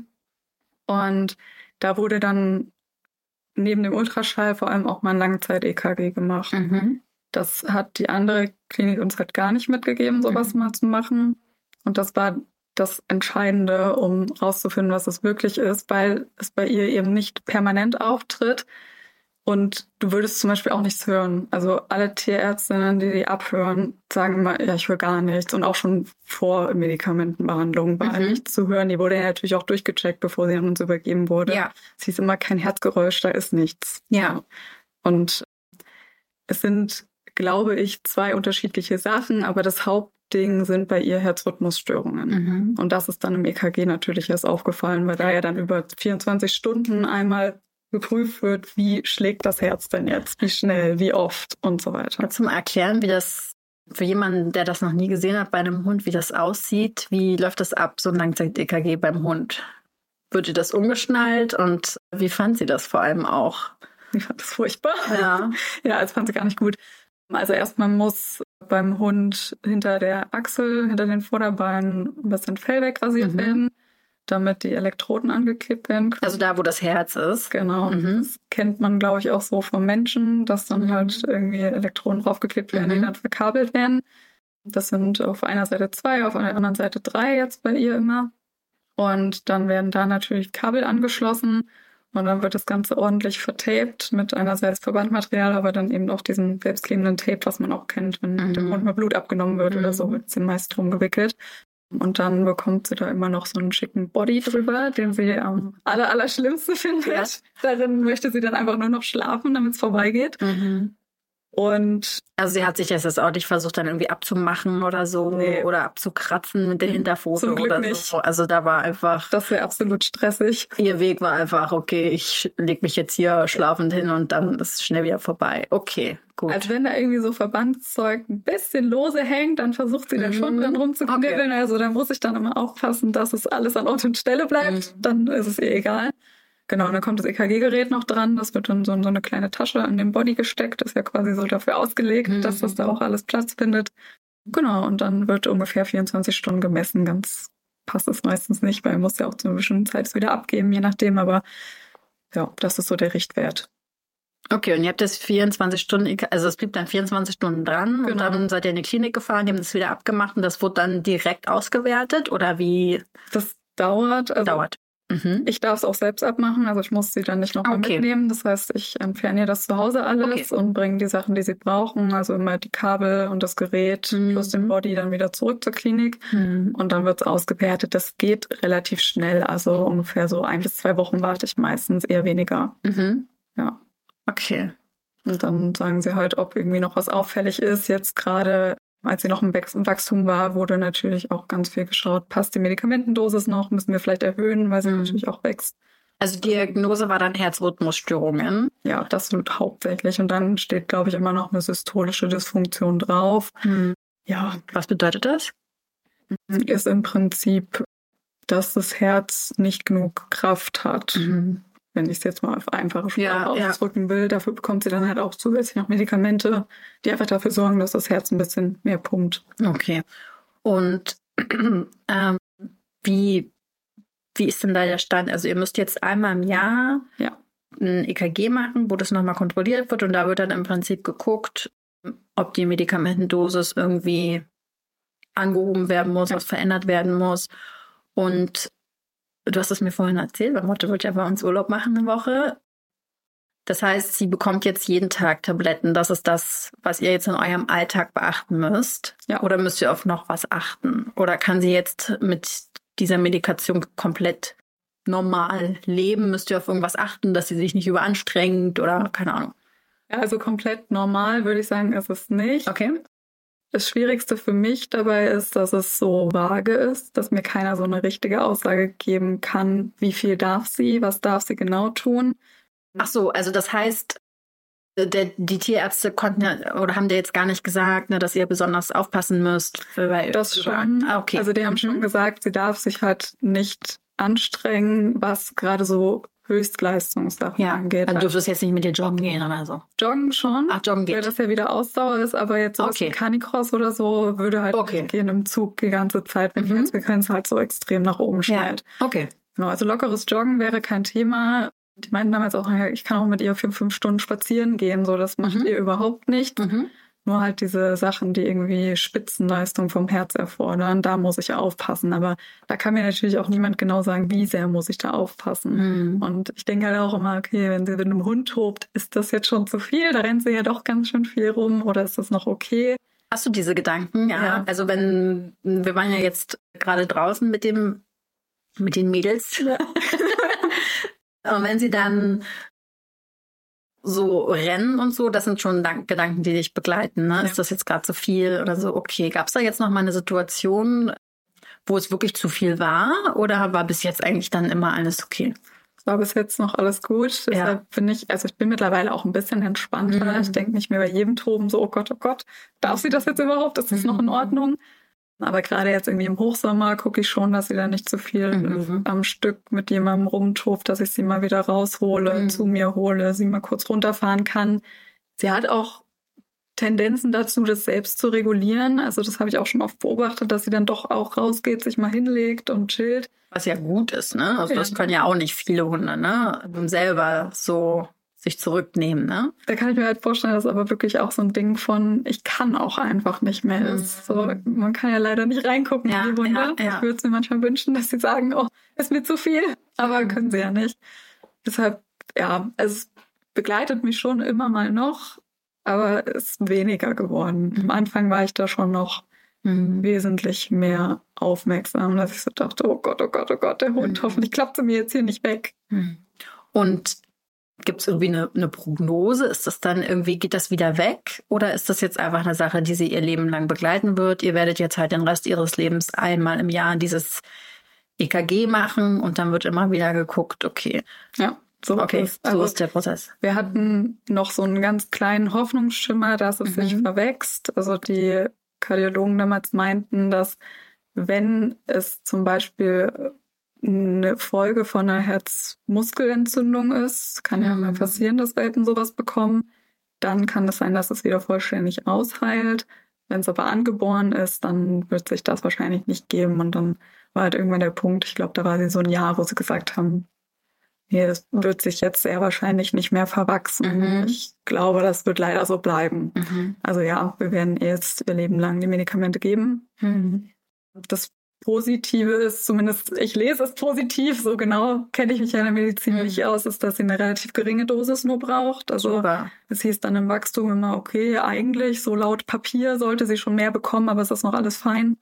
Und da wurde dann neben dem Ultraschall vor allem auch mal ein Langzeit-E K G gemacht. Mhm. Das hat die andere Klinik uns halt gar nicht mitgegeben, sowas Mhm. mal zu machen. Und das war das Entscheidende, um rauszufinden, was es wirklich ist, weil es bei ihr eben nicht permanent auftritt. Und du würdest zum Beispiel auch nichts hören. Also alle Tierärztinnen, die die abhören, sagen immer, ja, ich höre gar nichts. Und auch schon vor Medikamentenbehandlung war Mhm. nichts zu hören. Die wurde ja natürlich auch durchgecheckt, bevor sie an uns übergeben wurde. Ja. Es hieß immer kein Herzgeräusch, da ist nichts. Ja. Und es sind, glaube ich, zwei unterschiedliche Sachen, aber das Hauptding sind bei ihr Herzrhythmusstörungen. Mhm. Und das ist dann im E K G natürlich erst aufgefallen, weil da ja dann über vierundzwanzig Stunden einmal geprüft wird, wie schlägt das Herz denn jetzt, wie schnell, wie oft und so weiter. Zum Erklären, wie das für jemanden, der das noch nie gesehen hat bei einem Hund, wie das aussieht, wie läuft das ab, so ein Langzeit-E K G beim Hund? Wird ihr das umgeschnallt und wie fand sie das vor allem auch? Ich fand das furchtbar. Ja. Ja, das fand sie gar nicht gut. Also erstmal muss beim Hund hinter der Achsel, hinter den Vorderbeinen ein bisschen Fell wegrasiert Mhm. werden, damit die Elektroden angeklebt werden können. Also da, wo das Herz ist. Genau. Mhm. Das kennt man, glaube ich, auch so vom Menschen, dass dann Mhm. halt irgendwie Elektroden draufgeklebt werden, Mhm. die dann verkabelt werden. Das sind auf einer Seite zwei, auf der anderen Seite drei jetzt bei ihr immer. Und dann werden da natürlich Kabel angeschlossen und dann wird das Ganze ordentlich vertaped mit einerseits Verbandmaterial, aber dann eben auch diesem selbstklebenden Tape, was man auch kennt, wenn Mhm. dem Hund mal Blut abgenommen wird Mhm. oder so, wird sie meist drum gewickelt. Und dann bekommt sie da immer noch so einen schicken Body drüber, den sie am aller, allerschlimmsten findet. Ja. Darin möchte sie dann einfach nur noch schlafen, damit es vorbeigeht. Mhm. Und Also sie hat sich das jetzt auch nicht versucht, dann irgendwie abzumachen oder so Nee. oder abzukratzen mit der Hinterpfote Zum Glück oder nicht. so. Also da war einfach, das wäre absolut stressig. ihr Weg war einfach, okay, ich leg mich jetzt hier schlafend hin und dann ist es schnell wieder vorbei. Okay, gut. Also wenn da irgendwie so Verbandszeug ein bisschen lose hängt, dann versucht sie da Mhm. schon dran rumzuknibbeln. Also da muss ich dann immer aufpassen, dass es alles an Ort und Stelle bleibt. Mhm. Dann ist es ihr egal. Genau, und dann kommt das E K G-Gerät noch dran. Das wird dann so in so eine kleine Tasche in den Body gesteckt. Das ist ja quasi so dafür ausgelegt, Mhm. dass das da auch alles Platz findet. Genau, und dann wird ungefähr vierundzwanzig Stunden gemessen. Ganz passt es meistens nicht, weil man muss ja auch zu einer bestimmten Zeit es wieder abgeben, je nachdem. Aber ja, das ist so der Richtwert. Okay, und ihr habt das vierundzwanzig Stunden, also es blieb dann vierundzwanzig Stunden dran und Genau. dann seid ihr in die Klinik gefahren, die haben das wieder abgemacht und das wurde dann direkt ausgewertet oder wie Das dauert. Also dauert? Mhm. Ich darf es auch selbst abmachen, also ich muss sie dann nicht nochmal Okay. mitnehmen. Das heißt, ich entferne ihr das zu Hause alles Okay. und bringe die Sachen, die sie brauchen, also immer die Kabel und das Gerät Mhm. plus den Body dann wieder zurück zur Klinik. Mhm. Und dann wird es ausgewertet. Das geht relativ schnell, also ungefähr so ein bis zwei Wochen warte ich meistens, eher weniger. Mhm. Ja. Okay. Und dann sagen sie halt, ob irgendwie noch was auffällig ist. Jetzt gerade, als sie noch im Wach- im Wachstum war, wurde natürlich auch ganz viel geschaut. Passt die Medikamentendosis noch? Müssen wir vielleicht erhöhen, weil sie Mhm. natürlich auch wächst. Also die Diagnose war dann Herzrhythmusstörungen. Ja, das wird hauptsächlich. Und dann steht, glaube ich, immer noch eine systolische Dysfunktion drauf. Mhm. Ja, Was bedeutet das? ist im Prinzip, dass das Herz nicht genug Kraft hat. Mhm. Wenn ich es jetzt mal auf einfache Sprache Ja, ja. ausdrücken will. Dafür bekommt sie dann halt auch zusätzlich noch Medikamente, die einfach dafür sorgen, dass das Herz ein bisschen mehr pumpt. Okay. Und ähm, wie, wie ist denn da der Stand? Also ihr müsst jetzt einmal im Jahr Ja. ein E K G machen, wo das nochmal kontrolliert wird und da wird dann im Prinzip geguckt, ob die Medikamentendosis irgendwie angehoben werden muss, Ja. was verändert werden muss. Und du hast es mir vorhin erzählt, weil Motte wird ja bei uns Urlaub machen eine Woche. Das heißt, sie bekommt jetzt jeden Tag Tabletten. Das ist das, was ihr jetzt in eurem Alltag beachten müsst. Ja. Oder müsst ihr auf noch was achten? Oder kann sie jetzt mit dieser Medikation komplett normal leben? Müsst ihr auf irgendwas achten, dass sie sich nicht überanstrengt oder keine Ahnung? Ja, also komplett normal würde ich sagen, ist es nicht. Okay. Das Schwierigste für mich dabei ist, dass es so vage ist, dass mir keiner so eine richtige Aussage geben kann, wie viel darf sie, was darf sie genau tun. Ach so, also das heißt, der, die Tierärzte konnten ja, oder haben dir jetzt gar nicht gesagt, ne, dass ihr besonders aufpassen müsst. Weil, Das schon. Ah, okay. Also die haben Mhm. schon gesagt, sie darf sich halt nicht anstrengen, was gerade so Höchstleistungssachen Ja, angeht. also du dürftest jetzt nicht mit dir joggen gehen oder so. Joggen schon, Ach, joggen weil geht. das ja wieder Ausdauer ist, aber jetzt so Okay. okay. Canicross oder so würde halt Okay. nicht gehen im Zug die ganze Zeit, wenn die Mhm. Herzfrequenz halt so extrem nach oben schnellt. Okay. Genau, also lockeres Joggen wäre kein Thema. Die meinten damals auch, ja, ich kann auch mit ihr für fünf Stunden spazieren gehen, so das macht Mhm. ihr überhaupt nicht. Mhm. Nur halt diese Sachen, die irgendwie Spitzenleistung vom Herz erfordern, da muss ich aufpassen. Aber da kann mir natürlich auch niemand genau sagen, wie sehr muss ich da aufpassen. Mhm. Und ich denke halt auch immer, okay, wenn sie mit einem Hund tobt, ist das jetzt schon zu viel? Da rennt sie ja doch ganz schön viel rum oder ist das noch okay? Hast du diese Gedanken? Ja. Ja. Also wenn, wir waren ja jetzt gerade draußen mit dem, mit den Mädels. Ja. Und wenn sie dann so rennen und so, das sind schon Dank- Gedanken, die dich begleiten. Ne? Ja. Ist das jetzt gerade zu viel oder so? Okay, gab es da jetzt noch mal eine Situation, wo es wirklich zu viel war? Oder war bis jetzt eigentlich dann immer alles okay? Es war bis jetzt noch alles gut. Ja. Deshalb bin ich, also ich bin mittlerweile auch ein bisschen entspannter. Mhm. Ich denke nicht mehr bei jedem Toben so, oh Gott, oh Gott, darf sie das jetzt überhaupt? Ist das noch in Ordnung? Aber gerade jetzt irgendwie im Hochsommer gucke ich schon, dass sie da nicht zu viel Mhm. am Stück mit jemandem rumtobt, dass ich sie mal wieder raushole, Mhm. zu mir hole, sie mal kurz runterfahren kann. Sie hat auch Tendenzen dazu, das selbst zu regulieren. Also das habe ich auch schon oft beobachtet, dass sie dann doch auch rausgeht, sich mal hinlegt und chillt. Was ja gut ist, ne? Also Ja. das können ja auch nicht viele Hunde, ne? Selber so sich zurücknehmen, ne? Da kann ich mir halt vorstellen, dass aber wirklich auch so ein Ding von, ich kann auch einfach nicht mehr ist. So, man kann ja leider nicht reingucken Ja, in die Hunde. ja, ja. Ich würde es mir manchmal wünschen, dass sie sagen, oh, ist mir zu viel. Aber können sie ja nicht. Deshalb, ja, es begleitet mich schon immer mal noch, aber es ist weniger geworden. Am Anfang war ich da schon noch Mhm. wesentlich mehr aufmerksam, dass ich so dachte, oh Gott, oh Gott, oh Gott, der Hund, Mhm. hoffentlich klappt sie mir jetzt hier nicht weg. Und gibt es irgendwie eine, eine Prognose? Ist das dann irgendwie, geht das wieder weg? Oder ist das jetzt einfach eine Sache, die sie ihr Leben lang begleiten wird? Ihr werdet jetzt halt den Rest ihres Lebens einmal im Jahr dieses E K G machen und dann wird immer wieder geguckt, okay, Ja, so okay, ist, so also ist der Prozess. wir hatten noch so einen ganz kleinen Hoffnungsschimmer, dass es Mhm. sich verwächst. Also die Kardiologen damals meinten, dass wenn es zum Beispiel eine Folge von einer Herzmuskelentzündung ist, kann ja Mhm. mal passieren, dass Welpen sowas bekommen, dann kann es sein, dass es wieder vollständig ausheilt. Wenn es aber angeboren ist, dann wird sich das wahrscheinlich nicht geben. Und dann war halt irgendwann der Punkt, ich glaube, da war sie so ein Jahr, wo sie gesagt haben, nee, das wird sich jetzt sehr wahrscheinlich nicht mehr verwachsen. Mhm. Ich glaube, das wird leider so bleiben. Mhm. Also ja, wir werden ihr jetzt ihr Leben lang die Medikamente geben. Mhm. Das Positive ist, zumindest ich lese es positiv, so genau kenne ich mich ja in der Medizin Mhm. nicht aus, ist, dass sie eine relativ geringe Dosis nur braucht. Also Super. es hieß dann im Wachstum immer, okay, eigentlich so laut Papier sollte sie schon mehr bekommen, aber es ist noch alles fein.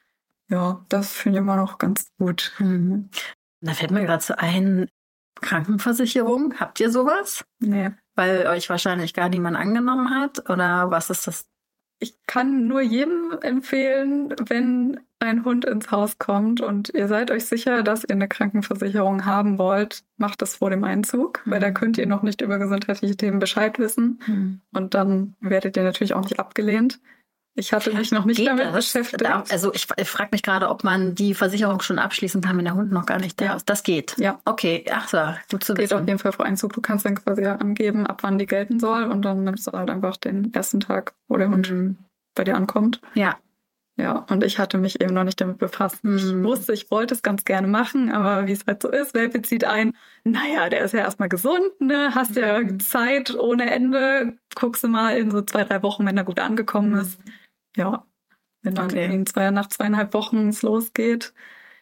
Ja, das finde ich immer noch ganz gut. Mhm. Da fällt mir gerade so ein, Krankenversicherung, habt ihr sowas? Nee. Weil euch wahrscheinlich gar niemand angenommen hat? Oder was ist das? Ich kann nur jedem empfehlen, wenn ein Hund ins Haus kommt und ihr seid euch sicher, dass ihr eine Krankenversicherung haben wollt, macht das vor dem Einzug, weil da könnt ihr noch nicht über gesundheitliche Themen Bescheid wissen. Mhm. Und dann werdet ihr natürlich auch nicht abgelehnt. Ich hatte mich noch nicht Geht damit das? beschäftigt. Da, also ich, ich frage mich gerade, ob man die Versicherung schon abschließen kann, wenn der Hund noch gar nicht da Ja. ist. Das geht? Ja. Okay, ach so, gut zu Geht auf wissen. jeden Fall vor Einzug. Du kannst dann quasi angeben, ab wann die gelten soll und dann nimmst du halt einfach den ersten Tag, wo der Hund Mhm. bei dir ankommt. Ja. Ja, und ich hatte mich eben noch nicht damit befasst. Ich Mhm. wusste, ich wollte es ganz gerne machen, aber wie es halt so ist, Welpe zieht ein, naja, der ist ja erstmal gesund, ne? Hast ja Mhm. Zeit ohne Ende, guckst du mal in so zwei, drei Wochen, wenn er gut angekommen ist. Ja, wenn dann Okay. in zwei, nach zweieinhalb Wochen es losgeht,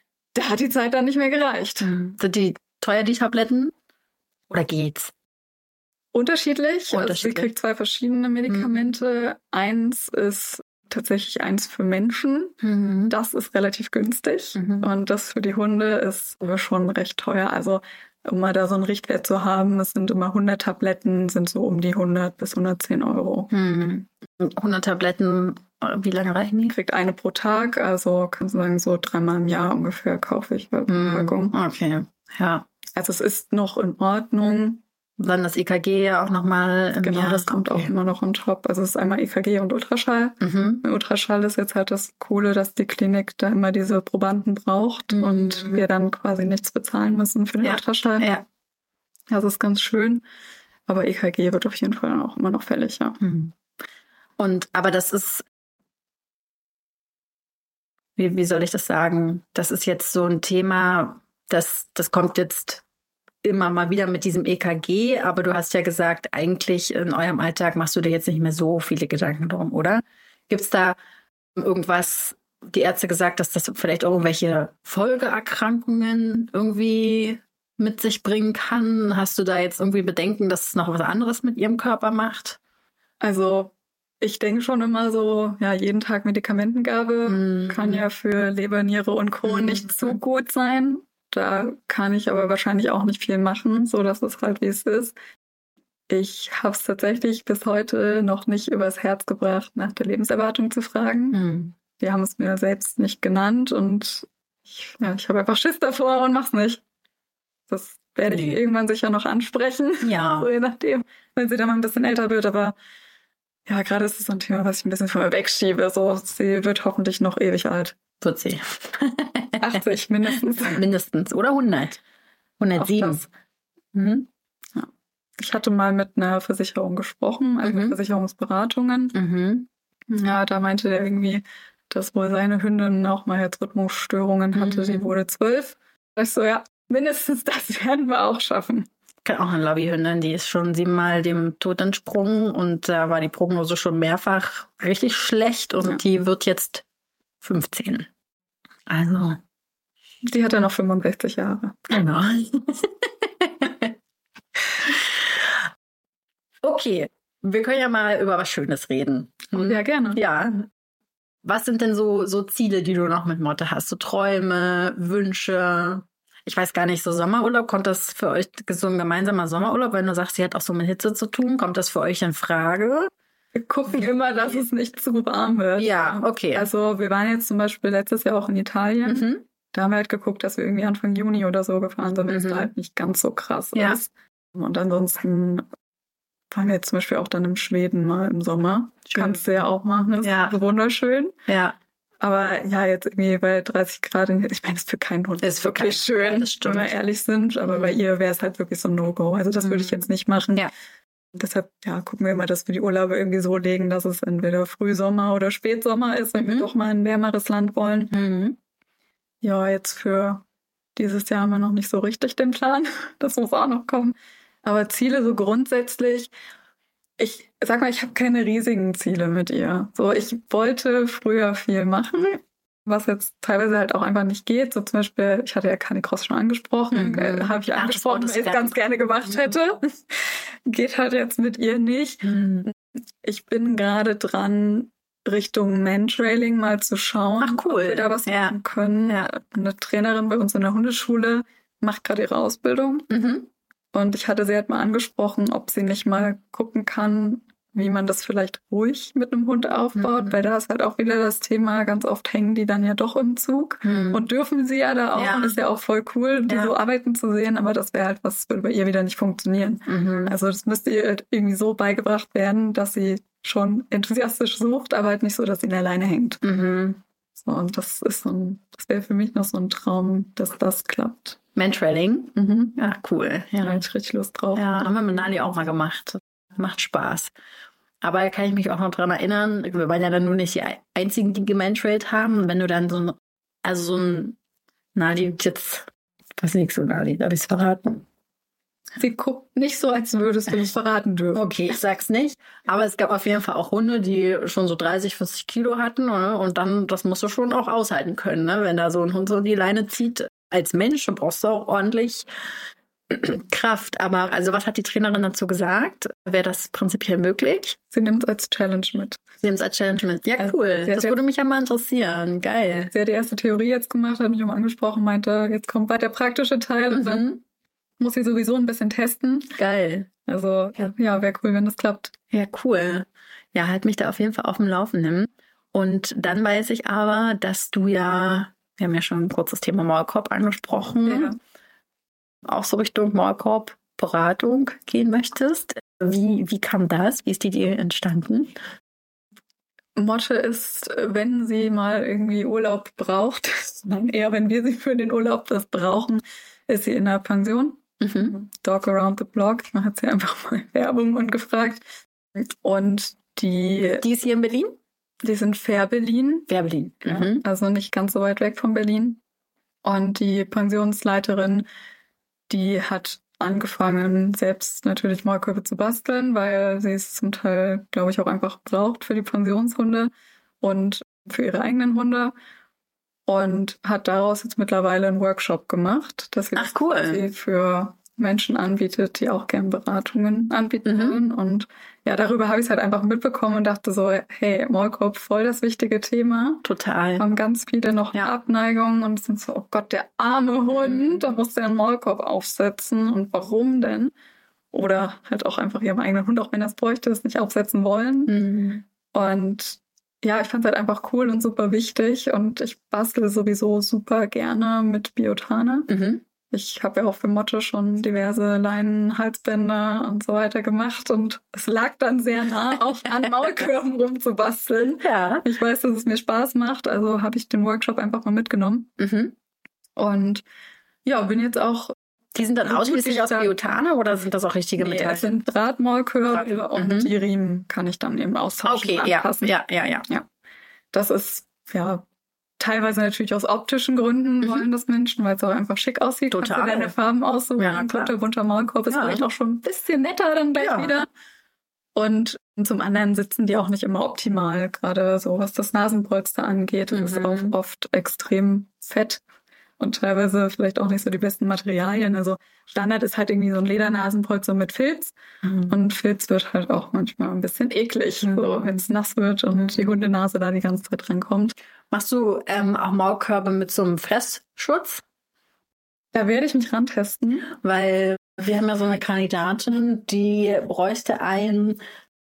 da hat die Zeit dann nicht mehr gereicht. Mhm. Sind die teuer, die Tabletten? Oder geht's? Unterschiedlich. Also sie Unterschiedlich. kriegt zwei verschiedene Medikamente. Eins ist tatsächlich eins für Menschen. Mhm. Das ist relativ günstig. Mhm. Und das für die Hunde ist aber schon recht teuer. Also um mal da so einen Richtwert zu haben, es sind immer hundert Tabletten, sind so um die hundert bis hundertzehn Euro. Mhm. hundert Tabletten, wie lange reichen die? Kriegt eine pro Tag, also kannst du sagen, so dreimal im Jahr ungefähr kaufe ich eine Mhm. Packung. Okay, ja. Also es ist noch in Ordnung. Dann das E K G ja auch nochmal im Genau, Jahr. das kommt auch Okay. immer noch on top. Also es ist einmal E K G und Ultraschall. Mhm. Bei Ultraschall ist jetzt halt das Coole, dass die Klinik da immer diese Probanden braucht Mhm. und wir dann quasi nichts bezahlen müssen für den Ja. Ultraschall. Ja. Das ist ganz schön. Aber E K G wird auf jeden Fall auch immer noch fällig, ja. Mhm. Und, aber das ist, wie, wie soll ich das sagen? Das ist jetzt so ein Thema, das, das kommt jetzt immer mal wieder mit diesem E K G, aber du hast ja gesagt, eigentlich in eurem Alltag machst du dir jetzt nicht mehr so viele Gedanken darum, oder? Gibt es da irgendwas, die Ärzte gesagt, dass das vielleicht irgendwelche Folgeerkrankungen irgendwie mit sich bringen kann? Hast du da jetzt irgendwie Bedenken, dass es noch was anderes mit ihrem Körper macht? Also ich denke schon immer so, ja, jeden Tag Medikamentengabe Mhm. kann ja für Leber, Niere und Co. Mhm. nicht so gut sein. Da kann ich aber wahrscheinlich auch nicht viel machen, so dass es halt wie es ist. Ich habe es tatsächlich bis heute noch nicht übers Herz gebracht, nach der Lebenserwartung zu fragen. Mhm. Die haben es mir selbst nicht genannt und ich, ja, ich habe einfach Schiss davor und mach's nicht. Das werde ich Nee. irgendwann sicher noch ansprechen, Ja. so je nachdem, wenn sie dann mal ein bisschen älter wird. Aber ja, gerade ist es so ein Thema, was ich ein bisschen von mir wegschiebe. So, sie wird hoffentlich noch ewig alt. Wird sie. achtzig mindestens. Mindestens. Oder hundert. hundertsieben. Auch das. Mhm. Ich hatte mal mit einer Versicherung gesprochen, also Mhm. Versicherungsberatungen. Mhm. Ja, da meinte der irgendwie, dass wohl seine Hündin auch mal Herzrhythmusstörungen hatte. Mhm. Die wurde zwölf. Da ich so, ja, mindestens das werden wir auch schaffen. Ich kenne auch eine Lobbyhündin, die ist schon siebenmal dem Tod entsprungen und da war die Prognose schon mehrfach richtig schlecht und Ja. die wird jetzt fünfzehn. Also, Die hat ja noch fünfundsechzig Jahre. genau. Okay, wir können ja mal über was Schönes reden. Hm? Ja, gerne. Ja. Was sind denn so, so Ziele, die du noch mit Motte hast? So Träume, Wünsche? Ich weiß gar nicht, so Sommerurlaub, kommt das für euch so ein gemeinsamer Sommerurlaub? Wenn du sagst, sie hat auch so mit Hitze zu tun, kommt das für euch in Frage? Wir gucken immer, dass es nicht zu warm wird. Ja, okay. Also wir waren jetzt zum Beispiel letztes Jahr auch in Italien. Mhm. Da haben wir halt geguckt, dass wir irgendwie Anfang Juni oder so gefahren sind, wenn es Mhm. da halt nicht ganz so krass Ja. ist. Und ansonsten waren wir jetzt zum Beispiel auch dann in Schweden mal im Sommer. Schön. Kannst du ja auch machen, das Ja. ist wunderschön. Ja. Aber ja, jetzt irgendwie bei dreißig Grad, in- ich meine, das ist für keinen Hund Ist für wirklich keinen- schön, ja, das stimmt. wenn wir ehrlich sind. Aber Mhm. bei ihr wäre es halt wirklich so ein No-Go. Also das würde ich Mhm. jetzt nicht machen. Ja. Deshalb ja, gucken wir mal, dass wir die Urlaube irgendwie so legen, dass es entweder Frühsommer oder Spätsommer ist, wenn wir Mhm. doch mal in ein wärmeres Land wollen. Mhm. Ja, jetzt für dieses Jahr haben wir noch nicht so richtig den Plan. Das muss auch noch kommen. Aber Ziele so grundsätzlich, ich sag mal, ich habe keine riesigen Ziele mit ihr. So, ich wollte früher viel machen, was jetzt teilweise halt auch einfach nicht geht. So zum Beispiel, ich hatte ja Canicross schon angesprochen, Mhm. äh, habe ich Ach, das angesprochen, wolltest weil ich du es ganz gerne gemacht Mhm. hätte. Geht halt jetzt mit ihr nicht. Mhm. Ich bin gerade dran, Richtung Mantrailing mal zu schauen, Ach, cool. ob wir da was Ja. machen können. Ja. Eine Trainerin bei uns in der Hundeschule macht gerade ihre Ausbildung. Mhm. Und ich hatte sie halt mal angesprochen, ob sie nicht mal gucken kann, wie man das vielleicht ruhig mit einem Hund aufbaut, Mhm. weil da ist halt auch wieder das Thema, ganz oft hängen die dann ja doch im Zug Mhm. und dürfen sie ja da auch. Ja. Und ist ja auch voll cool, die Ja. so arbeiten zu sehen, aber das wäre halt was, würde bei ihr wieder nicht funktionieren. Mhm. Also das müsste ihr halt irgendwie so beigebracht werden, dass sie schon enthusiastisch sucht, aber halt nicht so, dass sie alleine hängt. Mhm. So, und das ist so ein, das wäre für mich noch so ein Traum, dass das klappt. Mantrailing? Mhm. Ja, cool. Da Ja. habe ich richtig Lust drauf. Ja, haben wir mit Nali auch mal gemacht. Macht Spaß. Aber da kann ich mich auch noch dran erinnern, wir waren ja dann nur nicht die einzigen, die gemantrailed haben. Und wenn du dann so ein, also so ein Nali jetzt, was nicht so Nali, darf ich es verraten? Sie guckt nicht so, als würdest du es verraten dürfen. Okay, ich sag's nicht. Aber es gab auf jeden Fall auch Hunde, die schon so dreißig, vierzig Kilo hatten. Ne? Und dann, das musst du schon auch aushalten können, ne? Wenn da so ein Hund so die Leine zieht. Als Mensch brauchst du auch ordentlich Kraft. Aber also was hat die Trainerin dazu gesagt? Wäre das prinzipiell möglich? Sie nimmt es als Challenge mit. Sie haben es als Challenge mit. Ja, Also, cool. sie hat Das jetzt- würde mich ja mal interessieren. Geil. Sie hat die erste Theorie jetzt gemacht, hat mich auch angesprochen, meinte, jetzt kommt bald der praktische Teil und dann Mhm. muss sie sowieso ein bisschen testen. Geil. Also Ja. ja, wäre cool, wenn das klappt. Ja, cool. Ja, halt mich da auf jeden Fall auf dem Laufenden. Und dann weiß ich aber, dass du ja, wir haben ja schon ein kurzes Thema Maulkorb angesprochen, Ja. auch so Richtung Maulkorb-Beratung gehen möchtest. Wie, wie kam das? Wie ist die Idee entstanden? Motte ist, wenn sie mal irgendwie Urlaub braucht, nein, eher wenn wir sie für den Urlaub das brauchen, ist sie in der Pension. Mhm. Dog Around the Block. Ich mache jetzt hier einfach mal Werbung und gefragt. Und die, Die ist hier in Berlin? die sind fair Berlin. Wer Berlin? Ja, Mhm. also nicht ganz so weit weg von Berlin. Und die Pensionsleiterin, die hat angefangen, selbst natürlich Maulkörbe zu basteln, weil sie es zum Teil, glaube ich, auch einfach braucht für die Pensionshunde und für ihre eigenen Hunde. Und hat daraus jetzt mittlerweile einen Workshop gemacht, dass sie Ach, das cool. quasi für Menschen anbietet, die auch gern Beratungen anbieten Mhm. wollen. Und ja, darüber habe ich es halt einfach mitbekommen und dachte so, hey, Maulkorb, voll das wichtige Thema. Total. Haben ganz viele noch Ja. Abneigungen und sind so, oh Gott, der arme Hund, da muss der einen Maulkorb aufsetzen. Und warum denn? Oder halt auch einfach ihrem eigenen Hund, auch wenn er es bräuchte, es nicht aufsetzen wollen. Mhm. Und ja, ich fand es halt einfach cool und super wichtig. Und ich bastle sowieso super gerne mit Biotane. Mhm. Ich habe ja auch für Motto schon diverse Leinen, Halsbänder und so weiter gemacht. Und es lag dann sehr nah, auch an Maulkörben rumzubasteln. Ja. Ich weiß, dass es mir Spaß macht, also habe ich den Workshop einfach mal mitgenommen. Mhm. Und ja, bin jetzt auch... Die sind dann so gut ausschließlich ich aus da- Biotane oder sind das auch richtige Nee, Metalle? es sind Drahtmaulkörbe Draht- und Mhm. die Riemen kann ich dann eben austauschen, Okay, ja, anpassen. ja, ja, ja. Das ist, ja, teilweise natürlich aus optischen Gründen Mhm. wollen das Menschen, weil es auch einfach schick aussieht. Total. Kannst du deine Farben aussuchen. Ja, na Ein klar. bunter, bunter Maulkorb ist Ja. vielleicht auch schon ein bisschen netter dann gleich Ja. wieder. Und zum anderen sitzen die auch nicht immer optimal, gerade so was das Nasenpolster angeht. Das ist Mhm. auch oft extrem fett und teilweise vielleicht auch nicht so die besten Materialien. Also Standard ist halt irgendwie so ein Ledernasenpolster mit Filz. Mhm. Und Filz wird halt auch manchmal ein bisschen eklig, Mhm. so wenn es nass wird und die Hundenase da die ganze Zeit rankommt. Machst du ähm, auch Maulkörbe mit so einem Fressschutz? Da werde ich mich rantesten. Weil wir haben ja so eine Kandidatin, die bräuchte einen,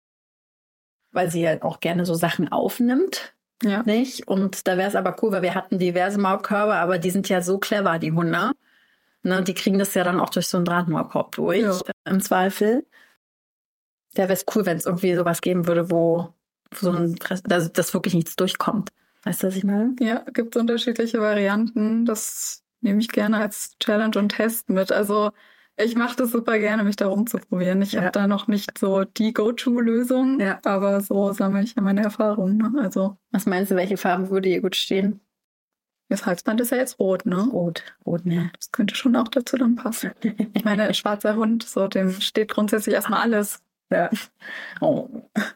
weil sie ja auch gerne so Sachen aufnimmt, Ja. nicht? Und da wäre es aber cool, weil wir hatten diverse Maulkörbe, aber die sind ja so clever, die Hunde. Ne, die kriegen das ja dann auch durch so einen Drahtmaulkorb durch, Ja. im Zweifel. Da wäre es cool, wenn es irgendwie sowas geben würde, wo so ein Fress, dass, dass wirklich nichts durchkommt. Weißt du, was ich meine? Ja, gibt unterschiedliche Varianten. Das nehme ich gerne als Challenge und Test mit. Also ich mache das super gerne, mich da rumzuprobieren. Ich Ja. habe da noch nicht so die Go-To-Lösung, Ja. aber so sammle ich ja meine Erfahrungen. Ne? Also Was meinst du, welche Farben würde ihr gut stehen? das Halsband ist ja jetzt rot, ne? Rot. Rot, ne? Das könnte schon auch dazu dann passen. Ich meine, ein schwarzer Hund, so dem steht grundsätzlich erstmal alles. Ja. Oh.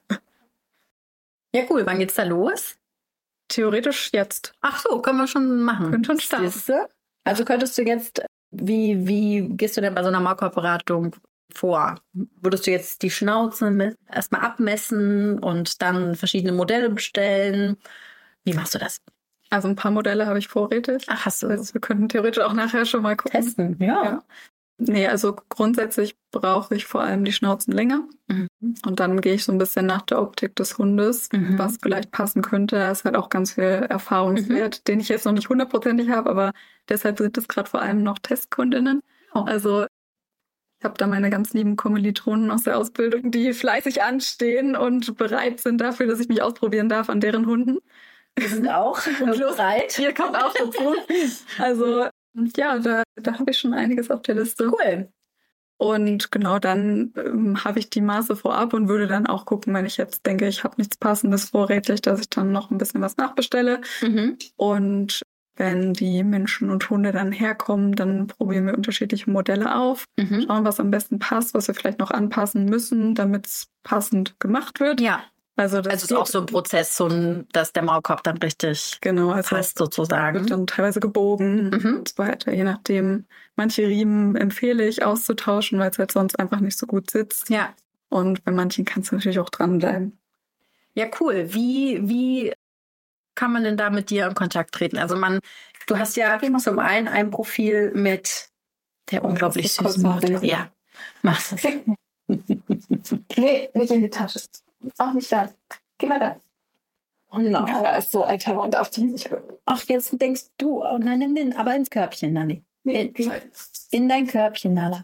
Ja, cool. Wann geht's da los? Theoretisch jetzt. Ach so, können wir schon machen. Können schon starten. Siehste? Also könntest du jetzt, wie, wie gehst du denn bei so einer Maulkorbberatung vor? Würdest du jetzt die Schnauze mit, erstmal abmessen und dann verschiedene Modelle bestellen? Wie machst du das? Also ein paar Modelle habe ich vorrätig. Ach, hast du Also wir könnten theoretisch auch nachher schon mal gucken. testen? Ja. Nee, also grundsätzlich brauche ich vor allem die Schnauzenlänge. Mhm. Und dann gehe ich so ein bisschen nach der Optik des Hundes, Mhm. was vielleicht passen könnte. Da ist halt auch ganz viel Erfahrungswert, den ich jetzt noch nicht hundertprozentig habe, aber deshalb sind es gerade vor allem noch Testkundinnen. Oh. Also ich habe da meine ganz lieben Kommilitonen aus der Ausbildung, die fleißig anstehen und bereit sind dafür, dass ich mich ausprobieren darf an deren Hunden. Wir sind auch bereit. Hier kommt auch dazu. Also ja, da, da habe ich schon einiges auf der Liste. Cool. Und genau dann ähm, habe ich die Maße vorab und würde dann auch gucken, wenn ich jetzt denke, ich habe nichts Passendes vorrätig, dass ich dann noch ein bisschen was nachbestelle. Mhm. Und wenn die Menschen und Hunde dann herkommen, dann probieren wir unterschiedliche Modelle auf, Mhm. schauen, was am besten passt, was wir vielleicht noch anpassen müssen, damit es passend gemacht wird. Ja, Also das also es ist auch so ein Prozess, so ein, dass der Maulkorb dann richtig genau, also passt sozusagen. wird dann teilweise gebogen Mhm. und so weiter, je nachdem. Manche Riemen empfehle ich auszutauschen, weil es halt sonst einfach nicht so gut sitzt. Ja. Und bei manchen kannst du natürlich auch dranbleiben. Ja, cool. Wie, wie kann man denn da mit dir in Kontakt treten? Also man, du hast ja zum einen ein Profil mit der unglaublich Das ist kurz süßen nachlesen. Mutter. Ja, mach's. Nee, nicht in die Tasche. Auch nicht da. Geh mal da. Oh no. Da ist so alter und auf die nicht hören. Ach, jetzt denkst du, oh nein, nimm den, aber ins Körbchen, Nanni. In, in dein Körbchen, Nala.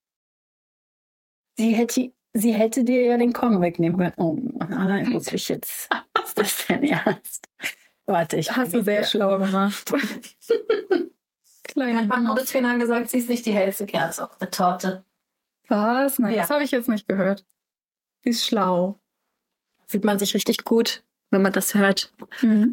Sie hätte, sie hätte dir ja den Kong wegnehmen können. Oh, nein, muss ich jetzt. Ist das denn ernst? Warte, ich. Hast du sehr schlau gemacht. Kleine Mein Hundetrainer hat gesagt, sie ist nicht die hellste Kerze auf der Torte. Was? Nein, Ja. das habe ich jetzt nicht gehört. Sie ist schlau. Fühlt man sich richtig gut, wenn man das hört. Mhm.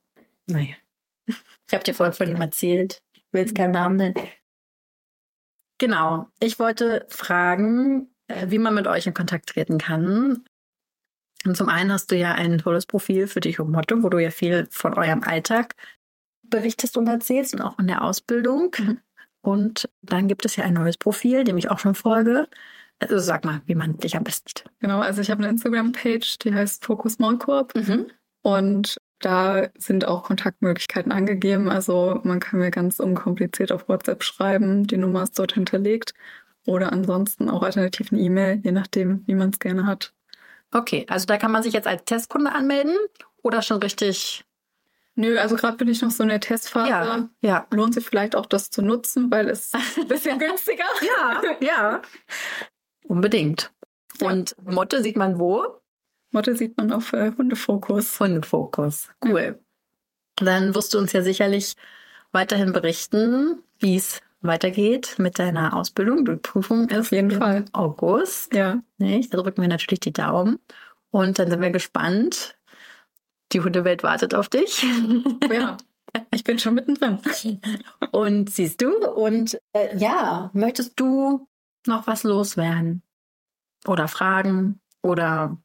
Naja. Ich habe dir vorhin von ihm erzählt. Ich will jetzt keinen Namen nennen. Genau. Ich wollte fragen, äh, wie man mit euch in Kontakt treten kann. Und zum einen hast du ja ein tolles Profil für dich und Motto, wo du ja viel von eurem Alltag berichtest und erzählst und auch in der Ausbildung. Mhm. Und dann gibt es ja ein neues Profil, dem ich auch schon folge. Also sag mal, wie man dich am besten sieht. Genau, also ich habe eine Instagram-Page, die heißt Fokus Maulkorb. Mhm. Und da sind auch Kontaktmöglichkeiten angegeben. Also man kann mir ganz unkompliziert auf WhatsApp schreiben. Die Nummer ist dort hinterlegt. Oder ansonsten auch alternativ eine E-Mail, je nachdem, wie man es gerne hat. Okay, also da kann man sich jetzt als Testkunde anmelden oder schon richtig? Nö, also gerade bin ich noch so in der Testphase. Ja, ja. Lohnt sich vielleicht auch, das zu nutzen, weil es ein bisschen günstiger. Ja, ja. Unbedingt. Und Motte sieht man wo? Motte sieht man auf äh, Hundefokus. Hundefokus. Cool. Dann wirst du uns ja sicherlich weiterhin berichten, wie es weitergeht mit deiner Ausbildung. Die Prüfung ist Auf jeden im Fall. August. Ja. Nicht? Da drücken wir natürlich die Daumen. Und dann sind wir gespannt. Die Hundewelt wartet auf dich. Ja, ich bin schon mittendrin. Und siehst du, und äh, ja, möchtest du noch was loswerden? Oder fragen? Oder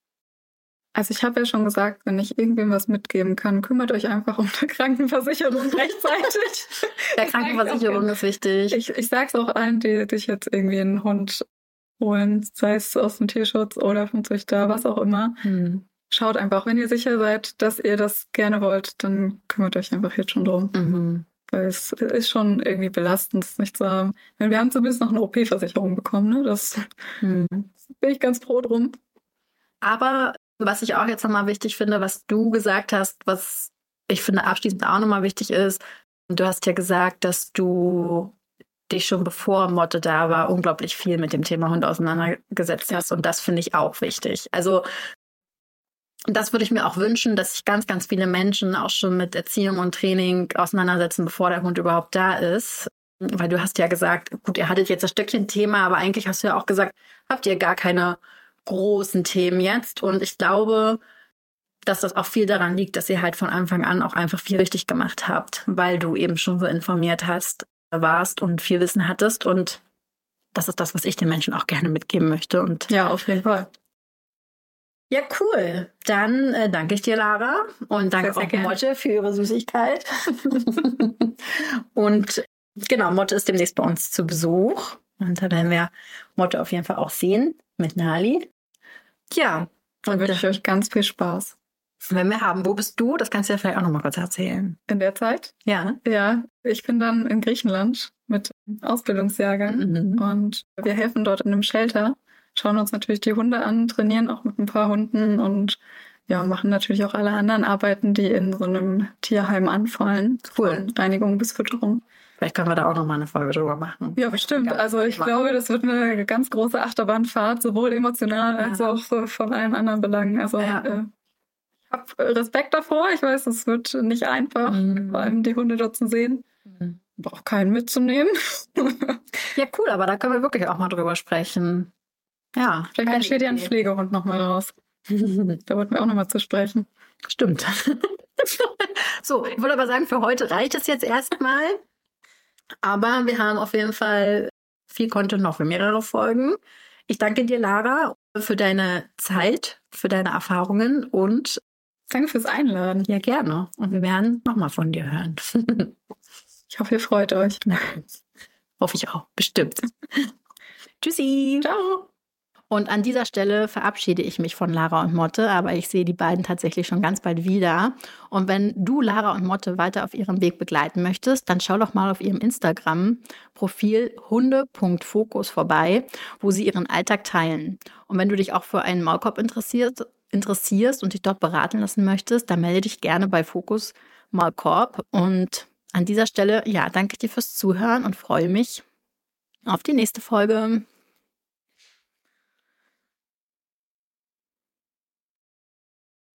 Also ich habe ja schon gesagt, wenn ich irgendwem was mitgeben kann, kümmert euch einfach um die Krankenversicherung rechtzeitig. der Krankenversicherung ist wichtig. Ich, ich sage es auch allen, die sich jetzt irgendwie einen Hund holen, sei es aus dem Tierschutz oder vom Züchter, was auch immer. Hm. Schaut einfach, wenn ihr sicher seid, dass ihr das gerne wollt, dann kümmert euch einfach jetzt schon drum. Mhm. Weil es ist schon irgendwie belastend, es nicht zu haben. Wir haben zumindest noch eine O P-Versicherung bekommen, ne? Das Hm. bin ich ganz froh drum. Aber was ich auch jetzt nochmal wichtig finde, was du gesagt hast, was ich finde abschließend auch nochmal wichtig ist, du hast ja gesagt, dass du dich schon bevor Motte da war, unglaublich viel mit dem Thema Hund auseinandergesetzt hast. Und das finde ich auch wichtig. Also das würde ich mir auch wünschen, dass sich ganz, ganz viele Menschen auch schon mit Erziehung und Training auseinandersetzen, bevor der Hund überhaupt da ist. Weil du hast ja gesagt, gut, ihr hattet jetzt das Stöckchen Thema, aber eigentlich hast du ja auch gesagt, habt ihr gar keine großen Themen jetzt. Und ich glaube, dass das auch viel daran liegt, dass ihr halt von Anfang an auch einfach viel richtig gemacht habt, weil du eben schon so informiert hast, warst und viel Wissen hattest. Und das ist das, was ich den Menschen auch gerne mitgeben möchte. Und Ja, auf jeden Fall. ja, cool. Dann äh, danke ich dir, Lara. Und danke Sehr, sehr auch gerne. Motte für ihre Süßigkeit. Und genau, Motte ist demnächst bei uns zu Besuch. Und da werden wir Motte auf jeden Fall auch sehen mit Nali. Ja, Dann und wünsche ich euch ganz viel Spaß. wenn wir haben, wo bist du? Das kannst du ja vielleicht auch noch mal kurz erzählen. In der Zeit? Ja. Ja, ich bin dann in Griechenland mit Ausbildungsjahrgang Mhm. und wir helfen dort in einem Shelter, schauen uns natürlich die Hunde an, trainieren auch mit ein paar Hunden und ja, machen natürlich auch alle anderen Arbeiten, die in so einem Tierheim anfallen. Cool. Von Reinigung bis Fütterung. Vielleicht können wir da auch noch mal eine Folge drüber machen. Ja, bestimmt. Ganz Also ich Thema. glaube, das wird eine ganz große Achterbahnfahrt, sowohl emotional als Ja. auch so von allen anderen Belangen. Also Ja. äh, ich habe Respekt davor. Ich weiß, es wird nicht einfach, Mhm. vor allem die Hunde dort zu sehen. Mhm. Braucht keinen mitzunehmen. Ja, cool, aber da können wir wirklich auch mal drüber sprechen. Ja. Vielleicht keine entsteht ja ein Idee. Pflegehund nochmal raus. Da wollten wir auch nochmal zu sprechen. Stimmt. So, ich würde aber sagen, für heute reicht es jetzt erstmal. Aber wir haben auf jeden Fall viel Content noch für mehrere Folgen. Ich danke dir, Lara, für deine Zeit, für deine Erfahrungen und Danke fürs Einladen. ja, gerne. Und wir werden nochmal von dir hören. Ich hoffe, ihr freut euch. Hoffe ich auch, bestimmt. Tschüssi. Ciao. Und an dieser Stelle verabschiede ich mich von Lara und Motte, aber ich sehe die beiden tatsächlich schon ganz bald wieder. Und wenn du Lara und Motte weiter auf ihrem Weg begleiten möchtest, dann schau doch mal auf ihrem Instagram-Profil hunde punkt fokus vorbei, wo sie ihren Alltag teilen. Und wenn du dich auch für einen Maulkorb interessierst, interessierst und dich dort beraten lassen möchtest, dann melde dich gerne bei Fokus Maulkorb. Und an dieser Stelle, ja, danke dir fürs Zuhören und freue mich auf die nächste Folge.